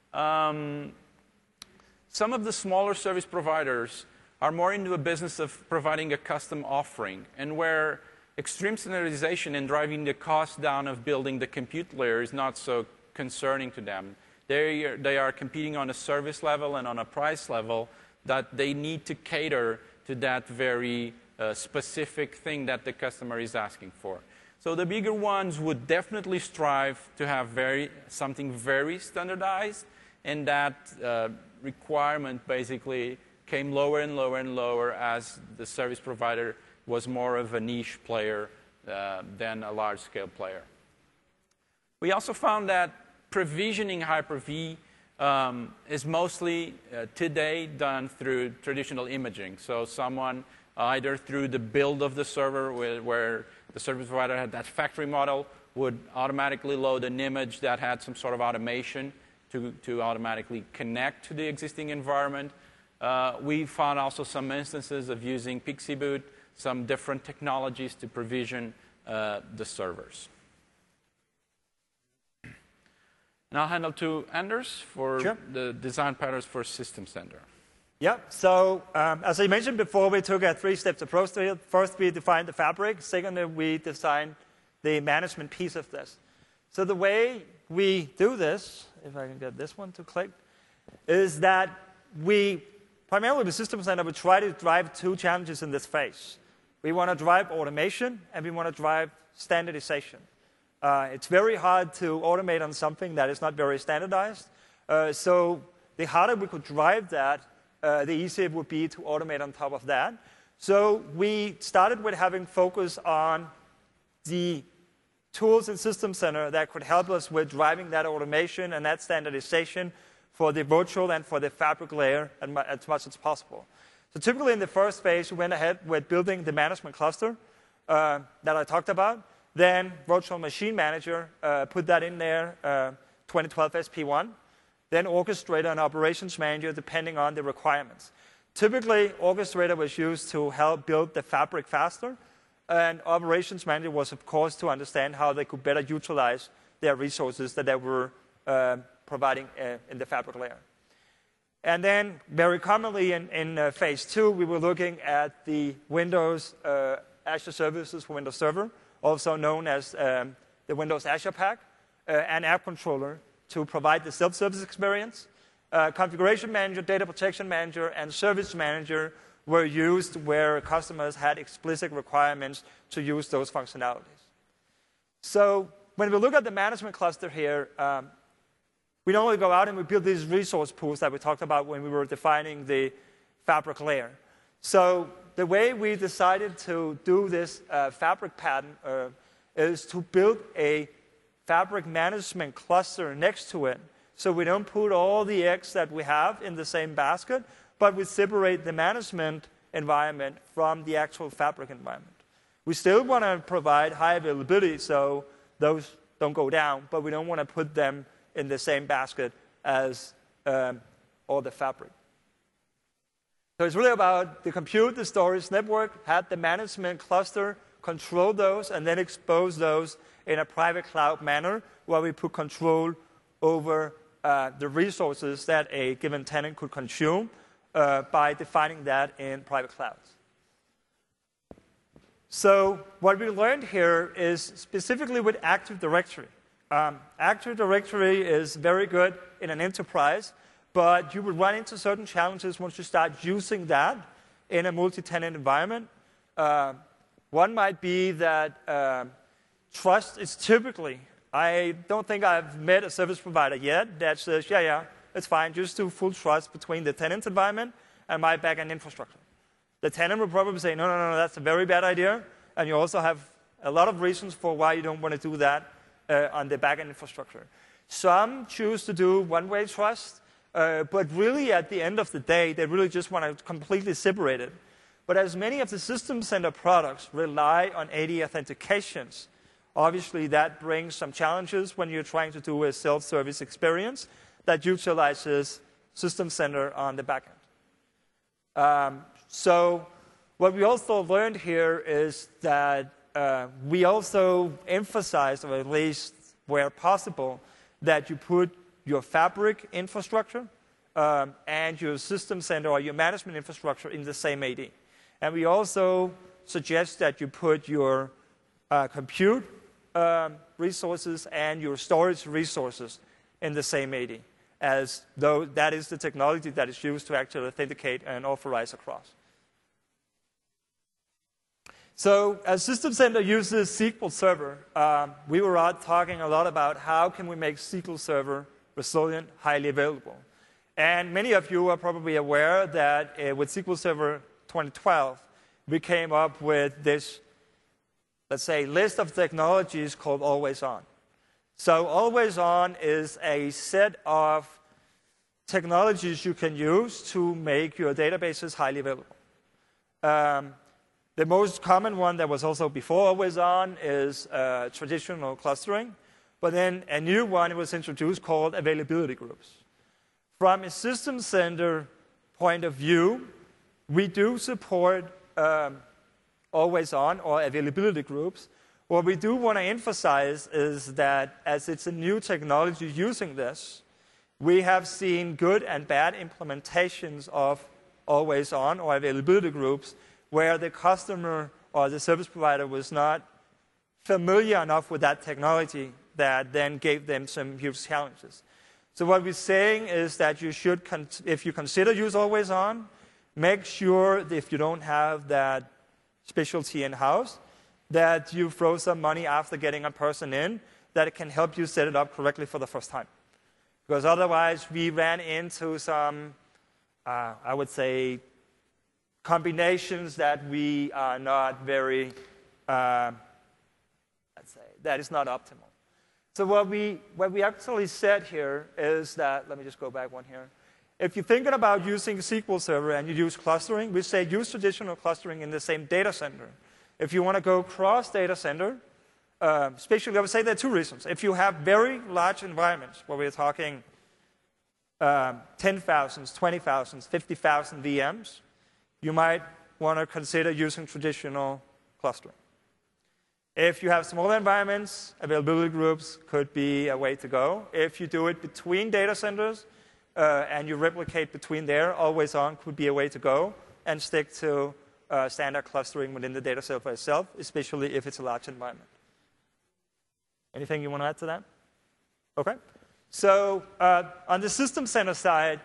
Some of the smaller service providers are more into a business of providing a custom offering, and where extreme standardization and driving the cost down of building the compute layer is not so concerning to them. They are competing on a service level and on a price level that they need to cater to that very specific thing that the customer is asking for. So the bigger ones would definitely strive to have something very standardized, and that requirement basically came lower and lower and lower as the service provider was more of a niche player than a large-scale player. We also found that provisioning Hyper-V is mostly today done through traditional imaging. So someone either through the build of the server where the service provider had that factory model would automatically load an image that had some sort of automation to automatically connect to the existing environment. We found also some instances of using PXE Boot, some different technologies to provision the servers. And I'll hand it to Anders for the design patterns for System Center. Yeah, so as I mentioned before, we took a three-step approach to it. First, we defined the fabric. Secondly, we designed the management piece of this. So the way we do this, if I can get this one to click, is that we, primarily with System Center, we try to drive two challenges in this phase. We want to drive automation, and we want to drive standardization. It's very hard to automate on something that is not very standardized. So the harder we could drive that, the easier it would be to automate on top of that. So we started with having focus on the tools in System Center that could help us with driving that automation and that standardization for the virtual and for the fabric layer as much as possible. So typically in the first phase, we went ahead with building the management cluster that I talked about. Then Virtual Machine Manager, put that in there, 2012 SP1. Then Orchestrator and Operations Manager, depending on the requirements. Typically, Orchestrator was used to help build the fabric faster. And Operations Manager was, of course, to understand how they could better utilize their resources that they were providing in the fabric layer. And then, very commonly in phase 2, we were looking at the Windows Azure Services for Windows Server, also known as the Windows Azure Pack, and App Controller to provide the self-service experience. Configuration Manager, Data Protection Manager, and Service Manager were used where customers had explicit requirements to use those functionalities. So when we look at the management cluster here, we normally go out and we build these resource pools that we talked about when we were defining the fabric layer. So the way we decided to do this fabric pattern is to build a fabric management cluster next to it. So we don't put all the eggs that we have in the same basket, but we separate the management environment from the actual fabric environment. We still want to provide high availability so those don't go down, but we don't want to put them in the same basket as all the fabric. So it's really about the compute, the storage network, had the management cluster, control those, and then expose those in a private cloud manner where we put control over the resources that a given tenant could consume by defining that in private clouds. So what we learned here is specifically with Active Directory. Active Directory is very good in an enterprise, but you would run into certain challenges once you start using that in a multi-tenant environment. One might be that trust is typically, I don't think I've met a service provider yet that says, yeah, it's fine, just do full trust between the tenant environment and my backend infrastructure. The tenant will probably say, no, that's a very bad idea. And you also have a lot of reasons for why you don't want to do that on the backend infrastructure. Some choose to do one-way trust. But really, at the end of the day, they really just want to completely separate it. But as many of the System Center products rely on AD authentications, obviously that brings some challenges when you're trying to do a self-service experience that utilizes System Center on the back end. So what we also learned here is that we also emphasize, or at least where possible, that you put your Fabric infrastructure and your System Center or your management infrastructure in the same AD. And we also suggest that you put your compute resources and your storage resources in the same AD, as though that is the technology that is used to actually authenticate and authorize across. So as System Center uses SQL Server, we were out talking a lot about how can we make SQL Server resilient, highly available. And many of you are probably aware that with SQL Server 2012, we came up with this, let's say, list of technologies called Always On. So Always On is a set of technologies you can use to make your databases highly available. The most common one that was also before Always On is traditional clustering. But then a new one was introduced called availability groups. From a System Center point of view, we do support Always On or availability groups. What we do want to emphasize is that as it's a new technology using this, we have seen good and bad implementations of Always On or availability groups where the customer or the service provider was not familiar enough with that technology that then gave them some huge challenges. So what we're saying is that you should, if you consider use Always On, make sure that if you don't have that specialty in-house, that you throw some money after getting a person in that can help you set it up correctly for the first time. Because otherwise, we ran into some, I would say, combinations that we are not very, let's say, that is not optimal. So what we actually said here is that, let me just go back one here. If you're thinking about using SQL Server and you use clustering, we say use traditional clustering in the same data center. If you want to go cross data center, especially I would say there are two reasons. If you have very large environments where we're talking 10,000, 20,000, 50,000 VMs, you might want to consider using traditional clustering. If you have smaller environments, availability groups could be a way to go. If you do it between data centers and you replicate between there, Always On could be a way to go, and stick to standard clustering within the data center itself, especially if it's a large environment. Anything you want to add to that? Okay. So on the System Center side,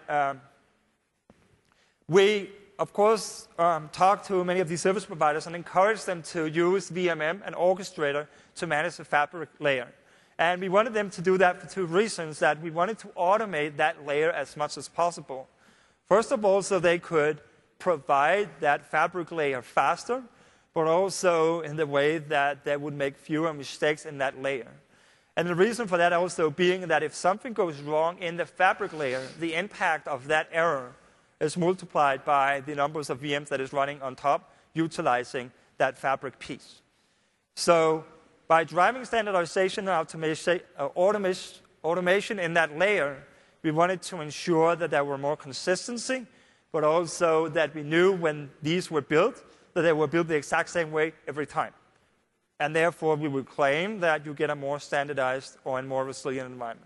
we of course, talk to many of these service providers and encourage them to use VMM and Orchestrator to manage the Fabric layer. And we wanted them to do that for two reasons, that we wanted to automate that layer as much as possible. First of all, so they could provide that Fabric layer faster, but also in the way that they would make fewer mistakes in that layer. And the reason for that also being that if something goes wrong in the Fabric layer, the impact of that error is multiplied by the numbers of VMs that is running on top, utilizing that Fabric piece. So by driving standardization and automation in that layer, we wanted to ensure that there were more consistency, but also that we knew when these were built, that they were built the exact same way every time. And therefore, we would claim that you get a more standardized or a more resilient environment.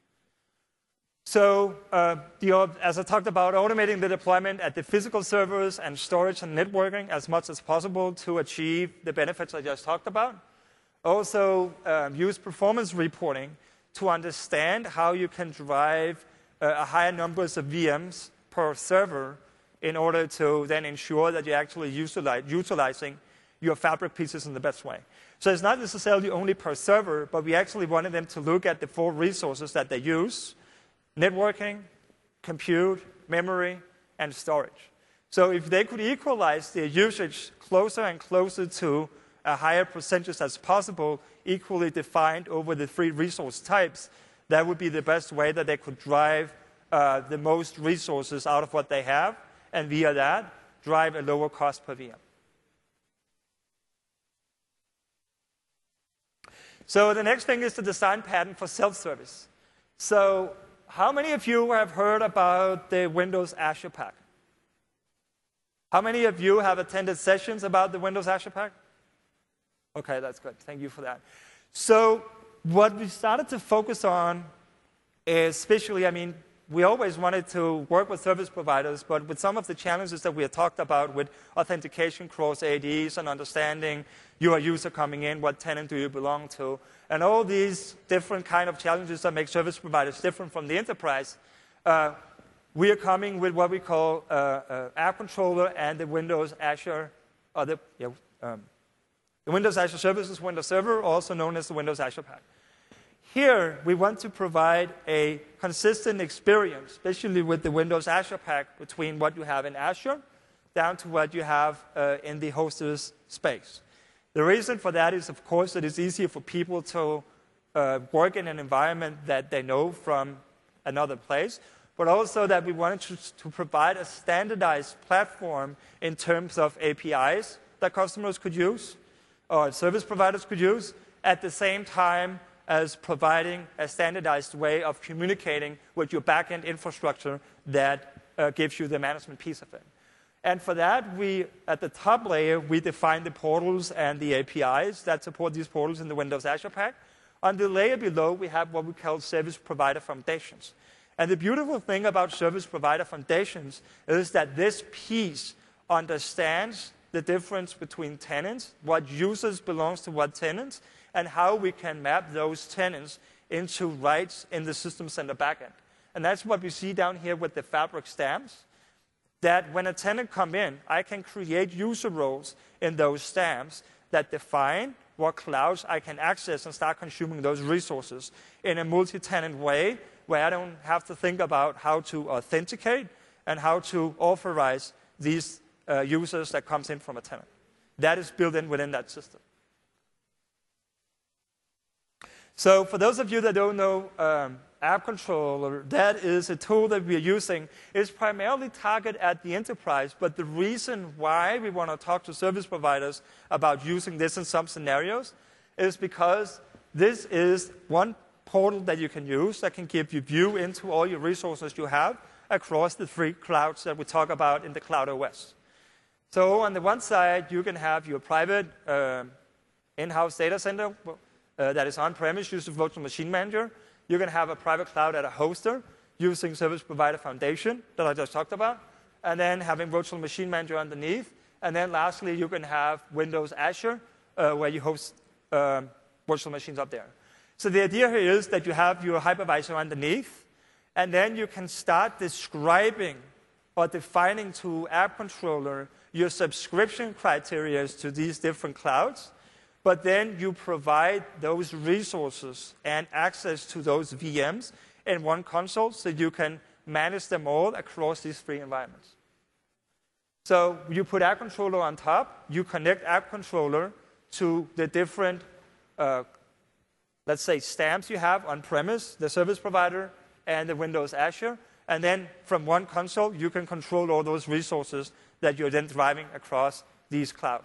So as I talked about, automating the deployment at the physical servers and storage and networking as much as possible to achieve the benefits I just talked about. Also, use performance reporting to understand how you can drive a higher numbers of VMs per server in order to then ensure that you're actually utilizing your Fabric pieces in the best way. So it's not necessarily only per server, but we actually wanted them to look at the 4 resources that they use: networking, compute, memory, and storage. So if they could equalize their usage closer and closer to a higher percentage as possible, equally defined over the 3 resource types, that would be the best way that they could drive the most resources out of what they have, and via that, drive a lower cost per VM. So the next thing is the design pattern for self-service. So how many of you have heard about the Windows Azure Pack? How many of you have attended sessions about the Windows Azure Pack? Okay, that's good. Thank you for that. So what we started to focus on is especially, we always wanted to work with service providers, but with some of the challenges that we had talked about with authentication cross ADs and understanding you're a user coming in, what tenant do you belong to, and all these different kind of challenges that make service providers different from the enterprise, we are coming with what we call App Controller and the Windows Azure, the Windows Azure Services, Windows Server, also known as the Windows Azure Pack. Here, we want to provide a consistent experience, especially with the Windows Azure Pack, between what you have in Azure down to what you have in the hosted space. The reason for that is, of course, that it's easier for people to work in an environment that they know from another place, but also that we wanted to provide a standardized platform in terms of APIs that customers could use, or service providers could use, at the same time as providing a standardized way of communicating with your backend infrastructure that gives you the management piece of it. And for that, at the top layer, we define the portals and the APIs that support these portals in the Windows Azure Pack. On the layer below, we have what we call service provider foundations. And the beautiful thing about service provider foundations is that this piece understands the difference between tenants, what users belongs to what tenants, and how we can map those tenants into rights in the System Center backend. And that's what we see down here with the Fabric stamps, that when a tenant comes in, I can create user roles in those stamps that define what clouds I can access and start consuming those resources in a multi-tenant way where I don't have to think about how to authenticate and how to authorize these users that comes in from a tenant. That is built in within that system. So for those of you that don't know App Controller, that is a tool that we are using. It's primarily targeted at the enterprise, but the reason why we want to talk to service providers about using this in some scenarios is because this is one portal that you can use that can give you view into all your resources you have across the 3 clouds that we talk about in the Cloud OS. So on the one side, you can have your private in-house data center that is on-premise using Virtual Machine Manager. You can have a private cloud at a hoster using Service Provider Foundation that I just talked about, and then having Virtual Machine Manager underneath. And then lastly, you can have Windows Azure, where you host virtual machines up there. So the idea here is that you have your hypervisor underneath, and then you can start describing or defining to App Controller your subscription criteria to these different clouds, but then you provide those resources and access to those VMs in one console so you can manage them all across these 3 environments. So you put App Controller on top, you connect App Controller to the different, let's say, stamps you have on-premise, the service provider, and the Windows Azure, and then from one console, you can control all those resources that you're then driving across these clouds.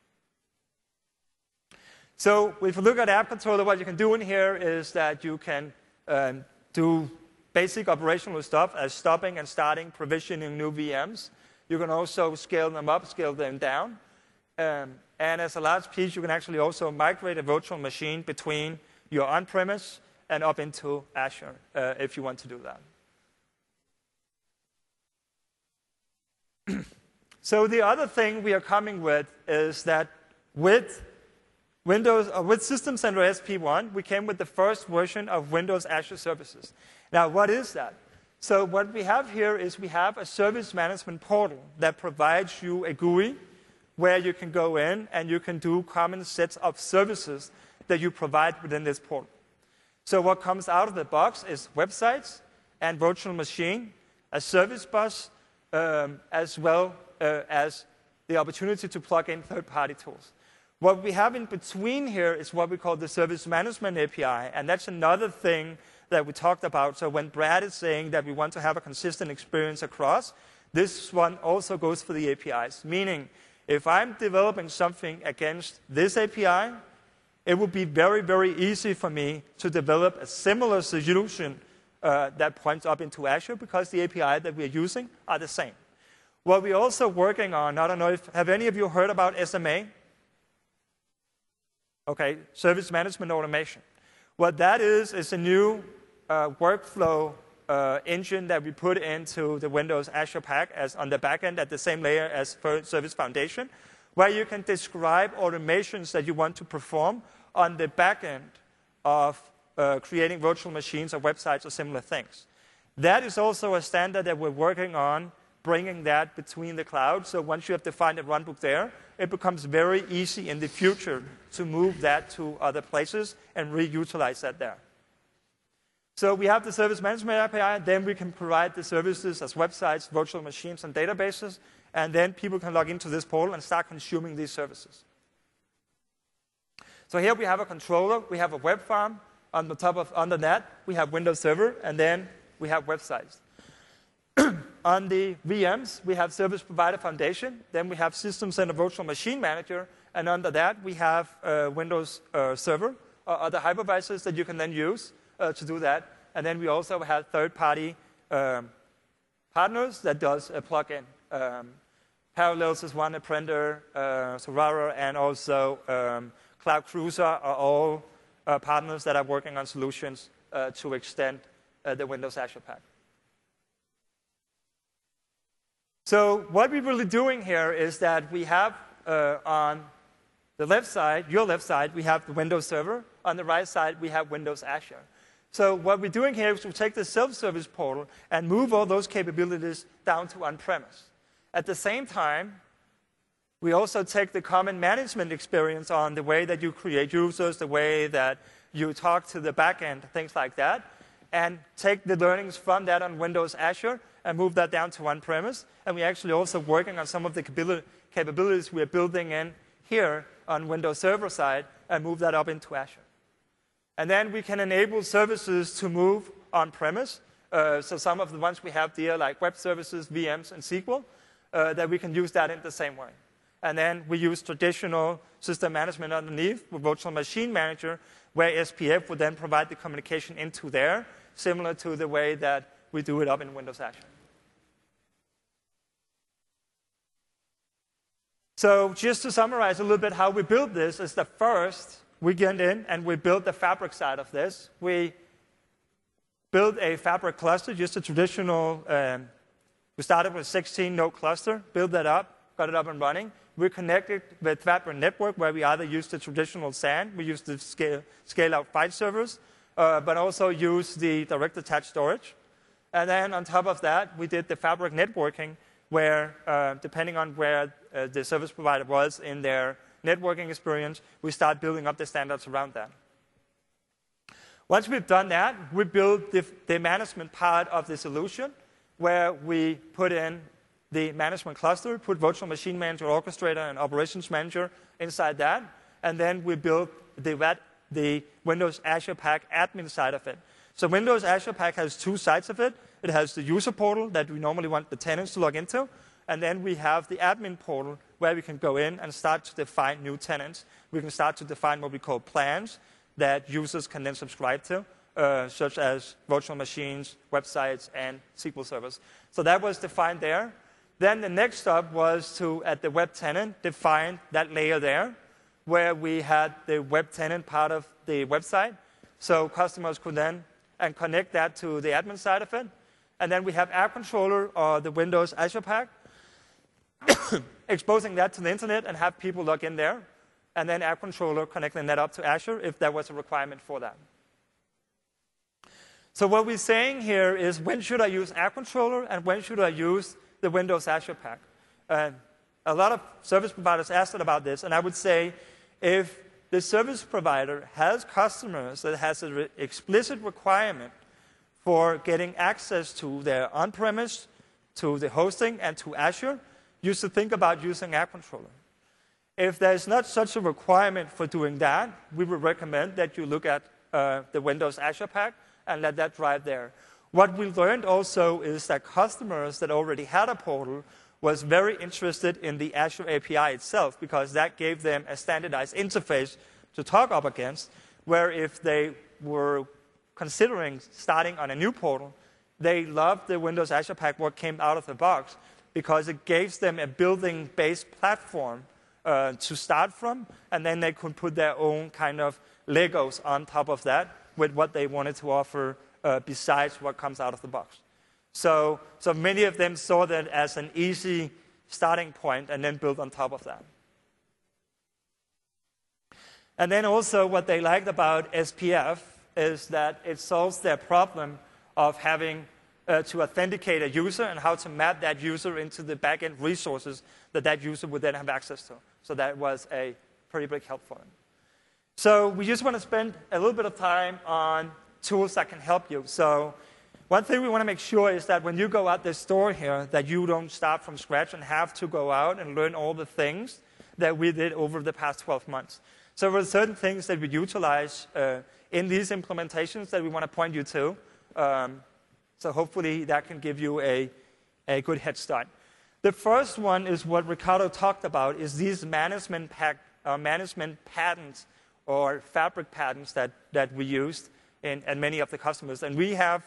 So if you look at App Controller, what you can do in here is that you can do basic operational stuff as stopping and starting, provisioning new VMs. You can also scale them up, scale them down. And as a last piece, you can actually also migrate a virtual machine between your on-premise and up into Azure if you want to do that. So the other thing we are coming with is that with System Center SP1, we came with the first version of Windows Azure Services. Now, what is that? So what we have here is we have a service management portal that provides you a GUI where you can go in and you can do common sets of services that you provide within this portal. So what comes out of the box is websites and virtual machine, a service bus, as well as the opportunity to plug in third-party tools. What we have in between here is what we call the Service Management API, and that's another thing that we talked about. So when Brad is saying that we want to have a consistent experience across, this one also goes for the APIs, meaning if I'm developing something against this API, it would be very, very easy for me to develop a similar solution that points up into Azure because the API that we're using are the same. What we're also working on, I don't know if, have any of you heard about SMA? Okay, Service Management Automation. What that is a new workflow engine that we put into the Windows Azure Pack as on the back end at the same layer as Service Foundation, where you can describe automations that you want to perform on the back end of creating virtual machines or websites or similar things. That is also a standard that we're working on, bringing that between the clouds. So once you have defined a runbook there, it becomes very easy in the future to move that to other places and reutilize that there. So we have the Service Management API, then we can provide the services as websites, virtual machines, and databases, and then people can log into this portal and start consuming these services. So here we have a controller, we have a web farm, on the top of under that we have Windows Server, and then we have websites. On the VMs, we have Service Provider Foundation. Then we have System Center Virtual Machine Manager. And under that, we have Windows Server, or other hypervisors that you can then use to do that. And then we also have third-party partners that does a plugin. Parallels is one, Apprender, Sorara, and also Cloud Cruiser are all partners that are working on solutions to extend the Windows Azure Pack. So what we're really doing here is that we have on the left side, your left side, we have the Windows Server. On the right side, we have Windows Azure. So what we're doing here is we take the self-service portal and move all those capabilities down to on-premise. At the same time, we also take the common management experience on the way that you create users, the way that you talk to the backend, things like that, and take the learnings from that on Windows Azure and move that down to on-premise. And we're actually also working on some of the capabilities we're building in here on Windows Server side and move that up into Azure. And then we can enable services to move on-premise. So some of the ones we have there, like web services, VMs, and SQL, that we can use that in the same way. And then we use traditional system management underneath with Virtual Machine Manager, where SPF would then provide the communication into there, similar to the way that we do it up in Windows Azure. So just to summarize a little bit how we built this is the first, we get in and we build the Fabric side of this. We built a Fabric cluster, just a traditional, we started with a 16-node cluster, built that up, got it up and running. We connected with Fabric Network, where we either use the traditional SAN, we use the scale-out file servers, but also use the direct attached storage. And then on top of that, we did the Fabric networking, where depending on where the service provider was in their networking experience, we start building up the standards around that. Once we've done that, we build the management part of the solution, where we put in the management cluster, put Virtual Machine Manager, Orchestrator, and Operations Manager inside that, and then we build the Windows Azure Pack admin side of it. So Windows Azure Pack has two sides of it. It has the user portal that we normally want the tenants to log into, and then we have the admin portal where we can go in and start to define new tenants. We can start to define what we call plans that users can then subscribe to, such as virtual machines, websites, and SQL servers. So that was defined there. Then the next step was to, at the web tenant, define that layer there, where we had the web tenant part of the website. So customers could then and connect that to the admin side of it. And then we have App Controller, or the Windows Azure Pack, exposing that to the internet and have people log in there. And then App Controller connecting that up to Azure if there was a requirement for that. So what we're saying here is, when should I use App Controller and when should I use the Windows Azure Pack? A lot of service providers asked about this, and I would say if the service provider has customers that has an explicit requirement for getting access to their on-premise, to the hosting, and to Azure, you should think about using App Controller. If there's not such a requirement for doing that, we would recommend that you look at the Windows Azure Pack and let that drive there. What we learned also is that customers that already had a portal was very interested in the Azure API itself, because that gave them a standardized interface to talk up against, where if they were considering starting on a new portal, they loved the Windows Azure Pack, what came out of the box, because it gave them a building-based platform to start from, and then they could put their own kind of Legos on top of that with what they wanted to offer besides what comes out of the box. So many of them saw that as an easy starting point and then build on top of that. And then also what they liked about SPF is that it solves their problem of having to authenticate a user and how to map that user into the backend resources that user would then have access to. So that was a pretty big help for them. So we just want to spend a little bit of time on tools that can help you. So one thing we want to make sure is that when you go out this door here, that you don't start from scratch and have to go out and learn all the things that we did over the past 12 months. So there are certain things that we utilize in these implementations that we want to point you to. So hopefully that can give you a good head start. The first one is what Ricardo talked about, is these management patterns or fabric patterns that we used in many of the customers. And we have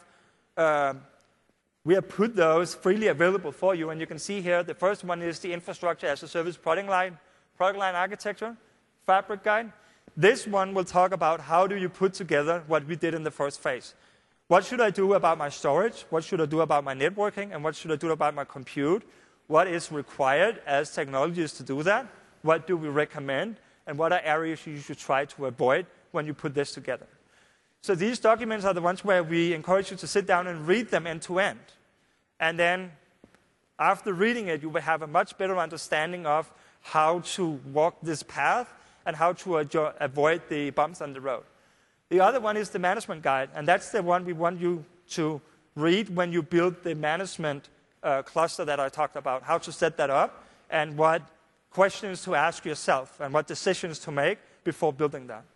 put those freely available for you. And you can see here, the first one is the infrastructure as a service product line architecture, fabric guide. This one will talk about how do you put together what we did in the first phase. What should I do about my storage? What should I do about my networking? And what should I do about my compute? What is required as technologies to do that? What do we recommend? And what are areas you should try to avoid when you put this together? So these documents are the ones where we encourage you to sit down and read them end to end. And then after reading it, you will have a much better understanding of how to walk this path and how to avoid the bumps on the road. The other one is the management guide, and that's the one we want you to read when you build the management cluster that I talked about, how to set that up, and what questions to ask yourself, and what decisions to make before building that.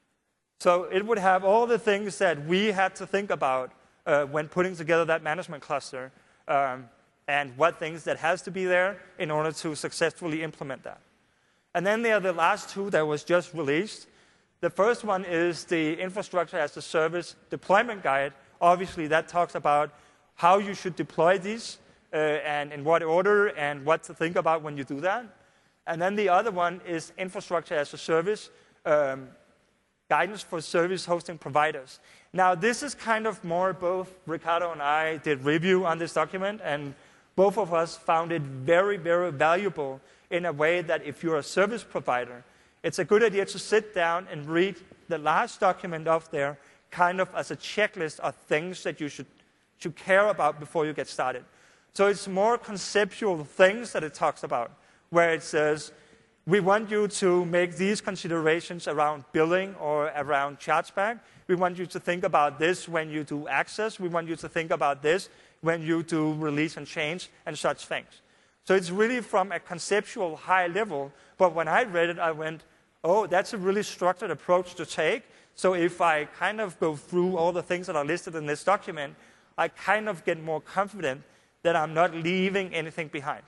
So it would have all the things that we had to think about when putting together that management cluster, and what things that has to be there in order to successfully implement that. And then there are the last two that was just released. The first one is the infrastructure as a service deployment guide. Obviously, that talks about how you should deploy these and in what order and what to think about when you do that. And then the other one is infrastructure as a service guidance for service hosting providers. Now, this is kind of more both Ricardo and I did review on this document, and both of us found it very, very valuable in a way that if you're a service provider, it's a good idea to sit down and read the last document up there kind of as a checklist of things that you should care about before you get started. So it's more conceptual things that it talks about, where it says, we want you to make these considerations around billing or around chargeback. We want you to think about this when you do access. We want you to think about this when you do release and change and such things. So it's really from a conceptual high level, but when I read it, I went, oh, that's a really structured approach to take. So if I kind of go through all the things that are listed in this document, I kind of get more confident that I'm not leaving anything behind.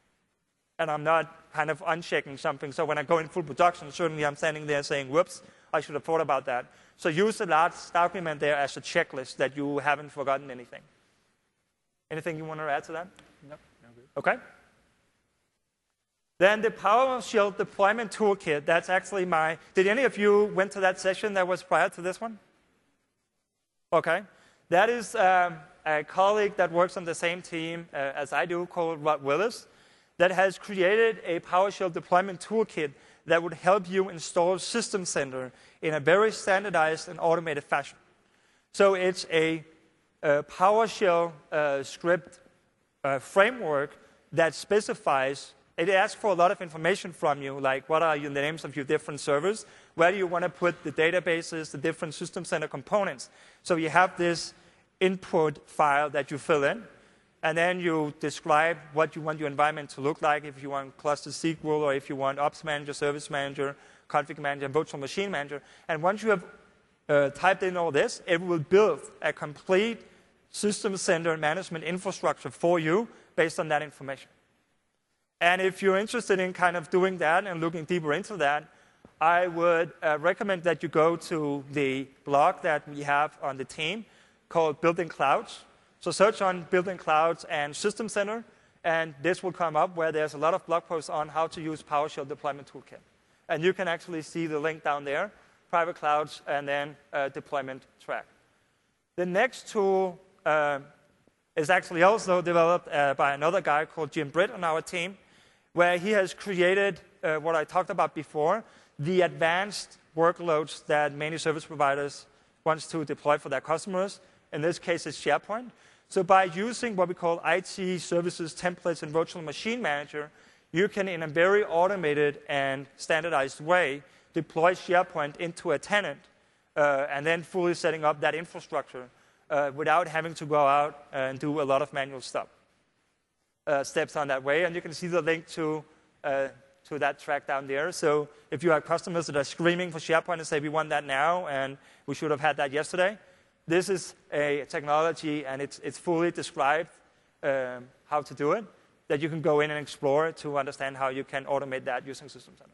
And I'm not kind of unchecking something. So when I go in full production, certainly I'm standing there saying, whoops, I should have thought about that. So use the last document there as a checklist that you haven't forgotten anything. Anything you want to add to that? No, good. Okay. Then the PowerShell deployment toolkit, that's actually did any of you went to that session that was prior to this one? Okay. That is a colleague that works on the same team as I do, called Rod Willis, that has created a PowerShell deployment toolkit that would help you install System Center in a very standardized and automated fashion. So it's a PowerShell script framework that specifies. It asks for a lot of information from you, like what are the names of your different servers, where do you want to put the databases, the different System Center components. So you have this input file that you fill in, and then you describe what you want your environment to look like, if you want Cluster SQL, or if you want Ops Manager, Service Manager, Config Manager, and Virtual Machine Manager. And once you have typed in all this, it will build a complete system center management infrastructure for you based on that information. And if you're interested in kind of doing that and looking deeper into that, I would recommend that you go to the blog that we have on the team called Building Clouds. So search on Building Clouds and System Center, and this will come up where there's a lot of blog posts on how to use PowerShell Deployment Toolkit. And you can actually see the link down there, private clouds, and then deployment track. The next tool is actually also developed by another guy called Jim Britt on our team, where he has created what I talked about before, the advanced workloads that many service providers want to deploy for their customers. In this case, it's SharePoint. So by using what we call IT services, templates, and virtual machine manager, you can, in a very automated and standardized way, deploy SharePoint into a tenant and then fully setting up that infrastructure without having to go out and do a lot of manual steps on that way. And you can see the link to that track down there. So if you have customers that are screaming for SharePoint and say, we want that now, and we should have had that yesterday, this is a technology, and it's fully described how to do it, that you can go in and explore to understand how you can automate that using System Center.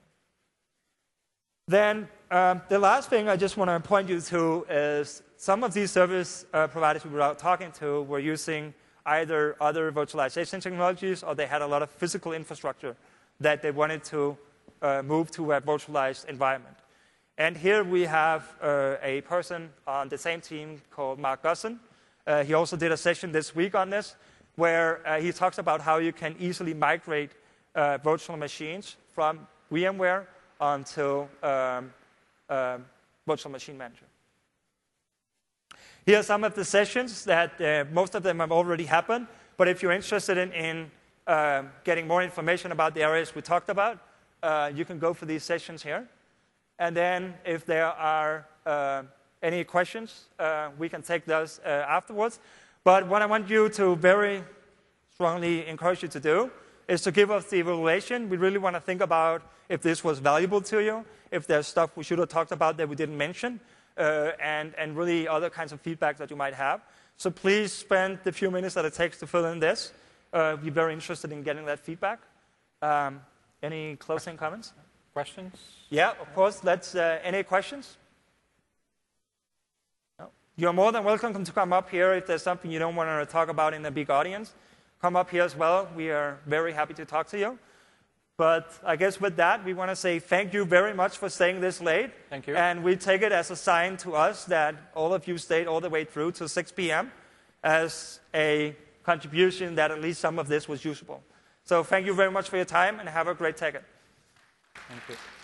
Then the last thing I just want to point you to is some of these service providers we were talking to were using either other virtualization technologies, or they had a lot of physical infrastructure that they wanted to move to a virtualized environment. And here we have a person on the same team called Mark Gusson. He also did a session this week on this, where he talks about how you can easily migrate virtual machines from VMware onto Virtual Machine Manager. Here are some of the sessions that most of them have already happened. But if you're interested in getting more information about the areas we talked about, you can go for these sessions here. And then if there are any questions, we can take those afterwards. But what I want you to very strongly encourage you to do is to give us the evaluation. We really want to think about if this was valuable to you, if there's stuff we should have talked about that we didn't mention, and really other kinds of feedback that you might have. So please spend the few minutes that it takes to fill in this. We're very interested in getting that feedback. Any closing comments? Questions? Yeah, of course. Any questions? No? You're more than welcome to come up here if there's something you don't want to talk about in a big audience. Come up here as well. We are very happy to talk to you. But I guess with that, we want to say thank you very much for staying this late. Thank you. And we take it as a sign to us that all of you stayed all the way through to 6 p.m. as a contribution that at least some of this was usable. So thank you very much for your time, and have a great ticket. Thank you.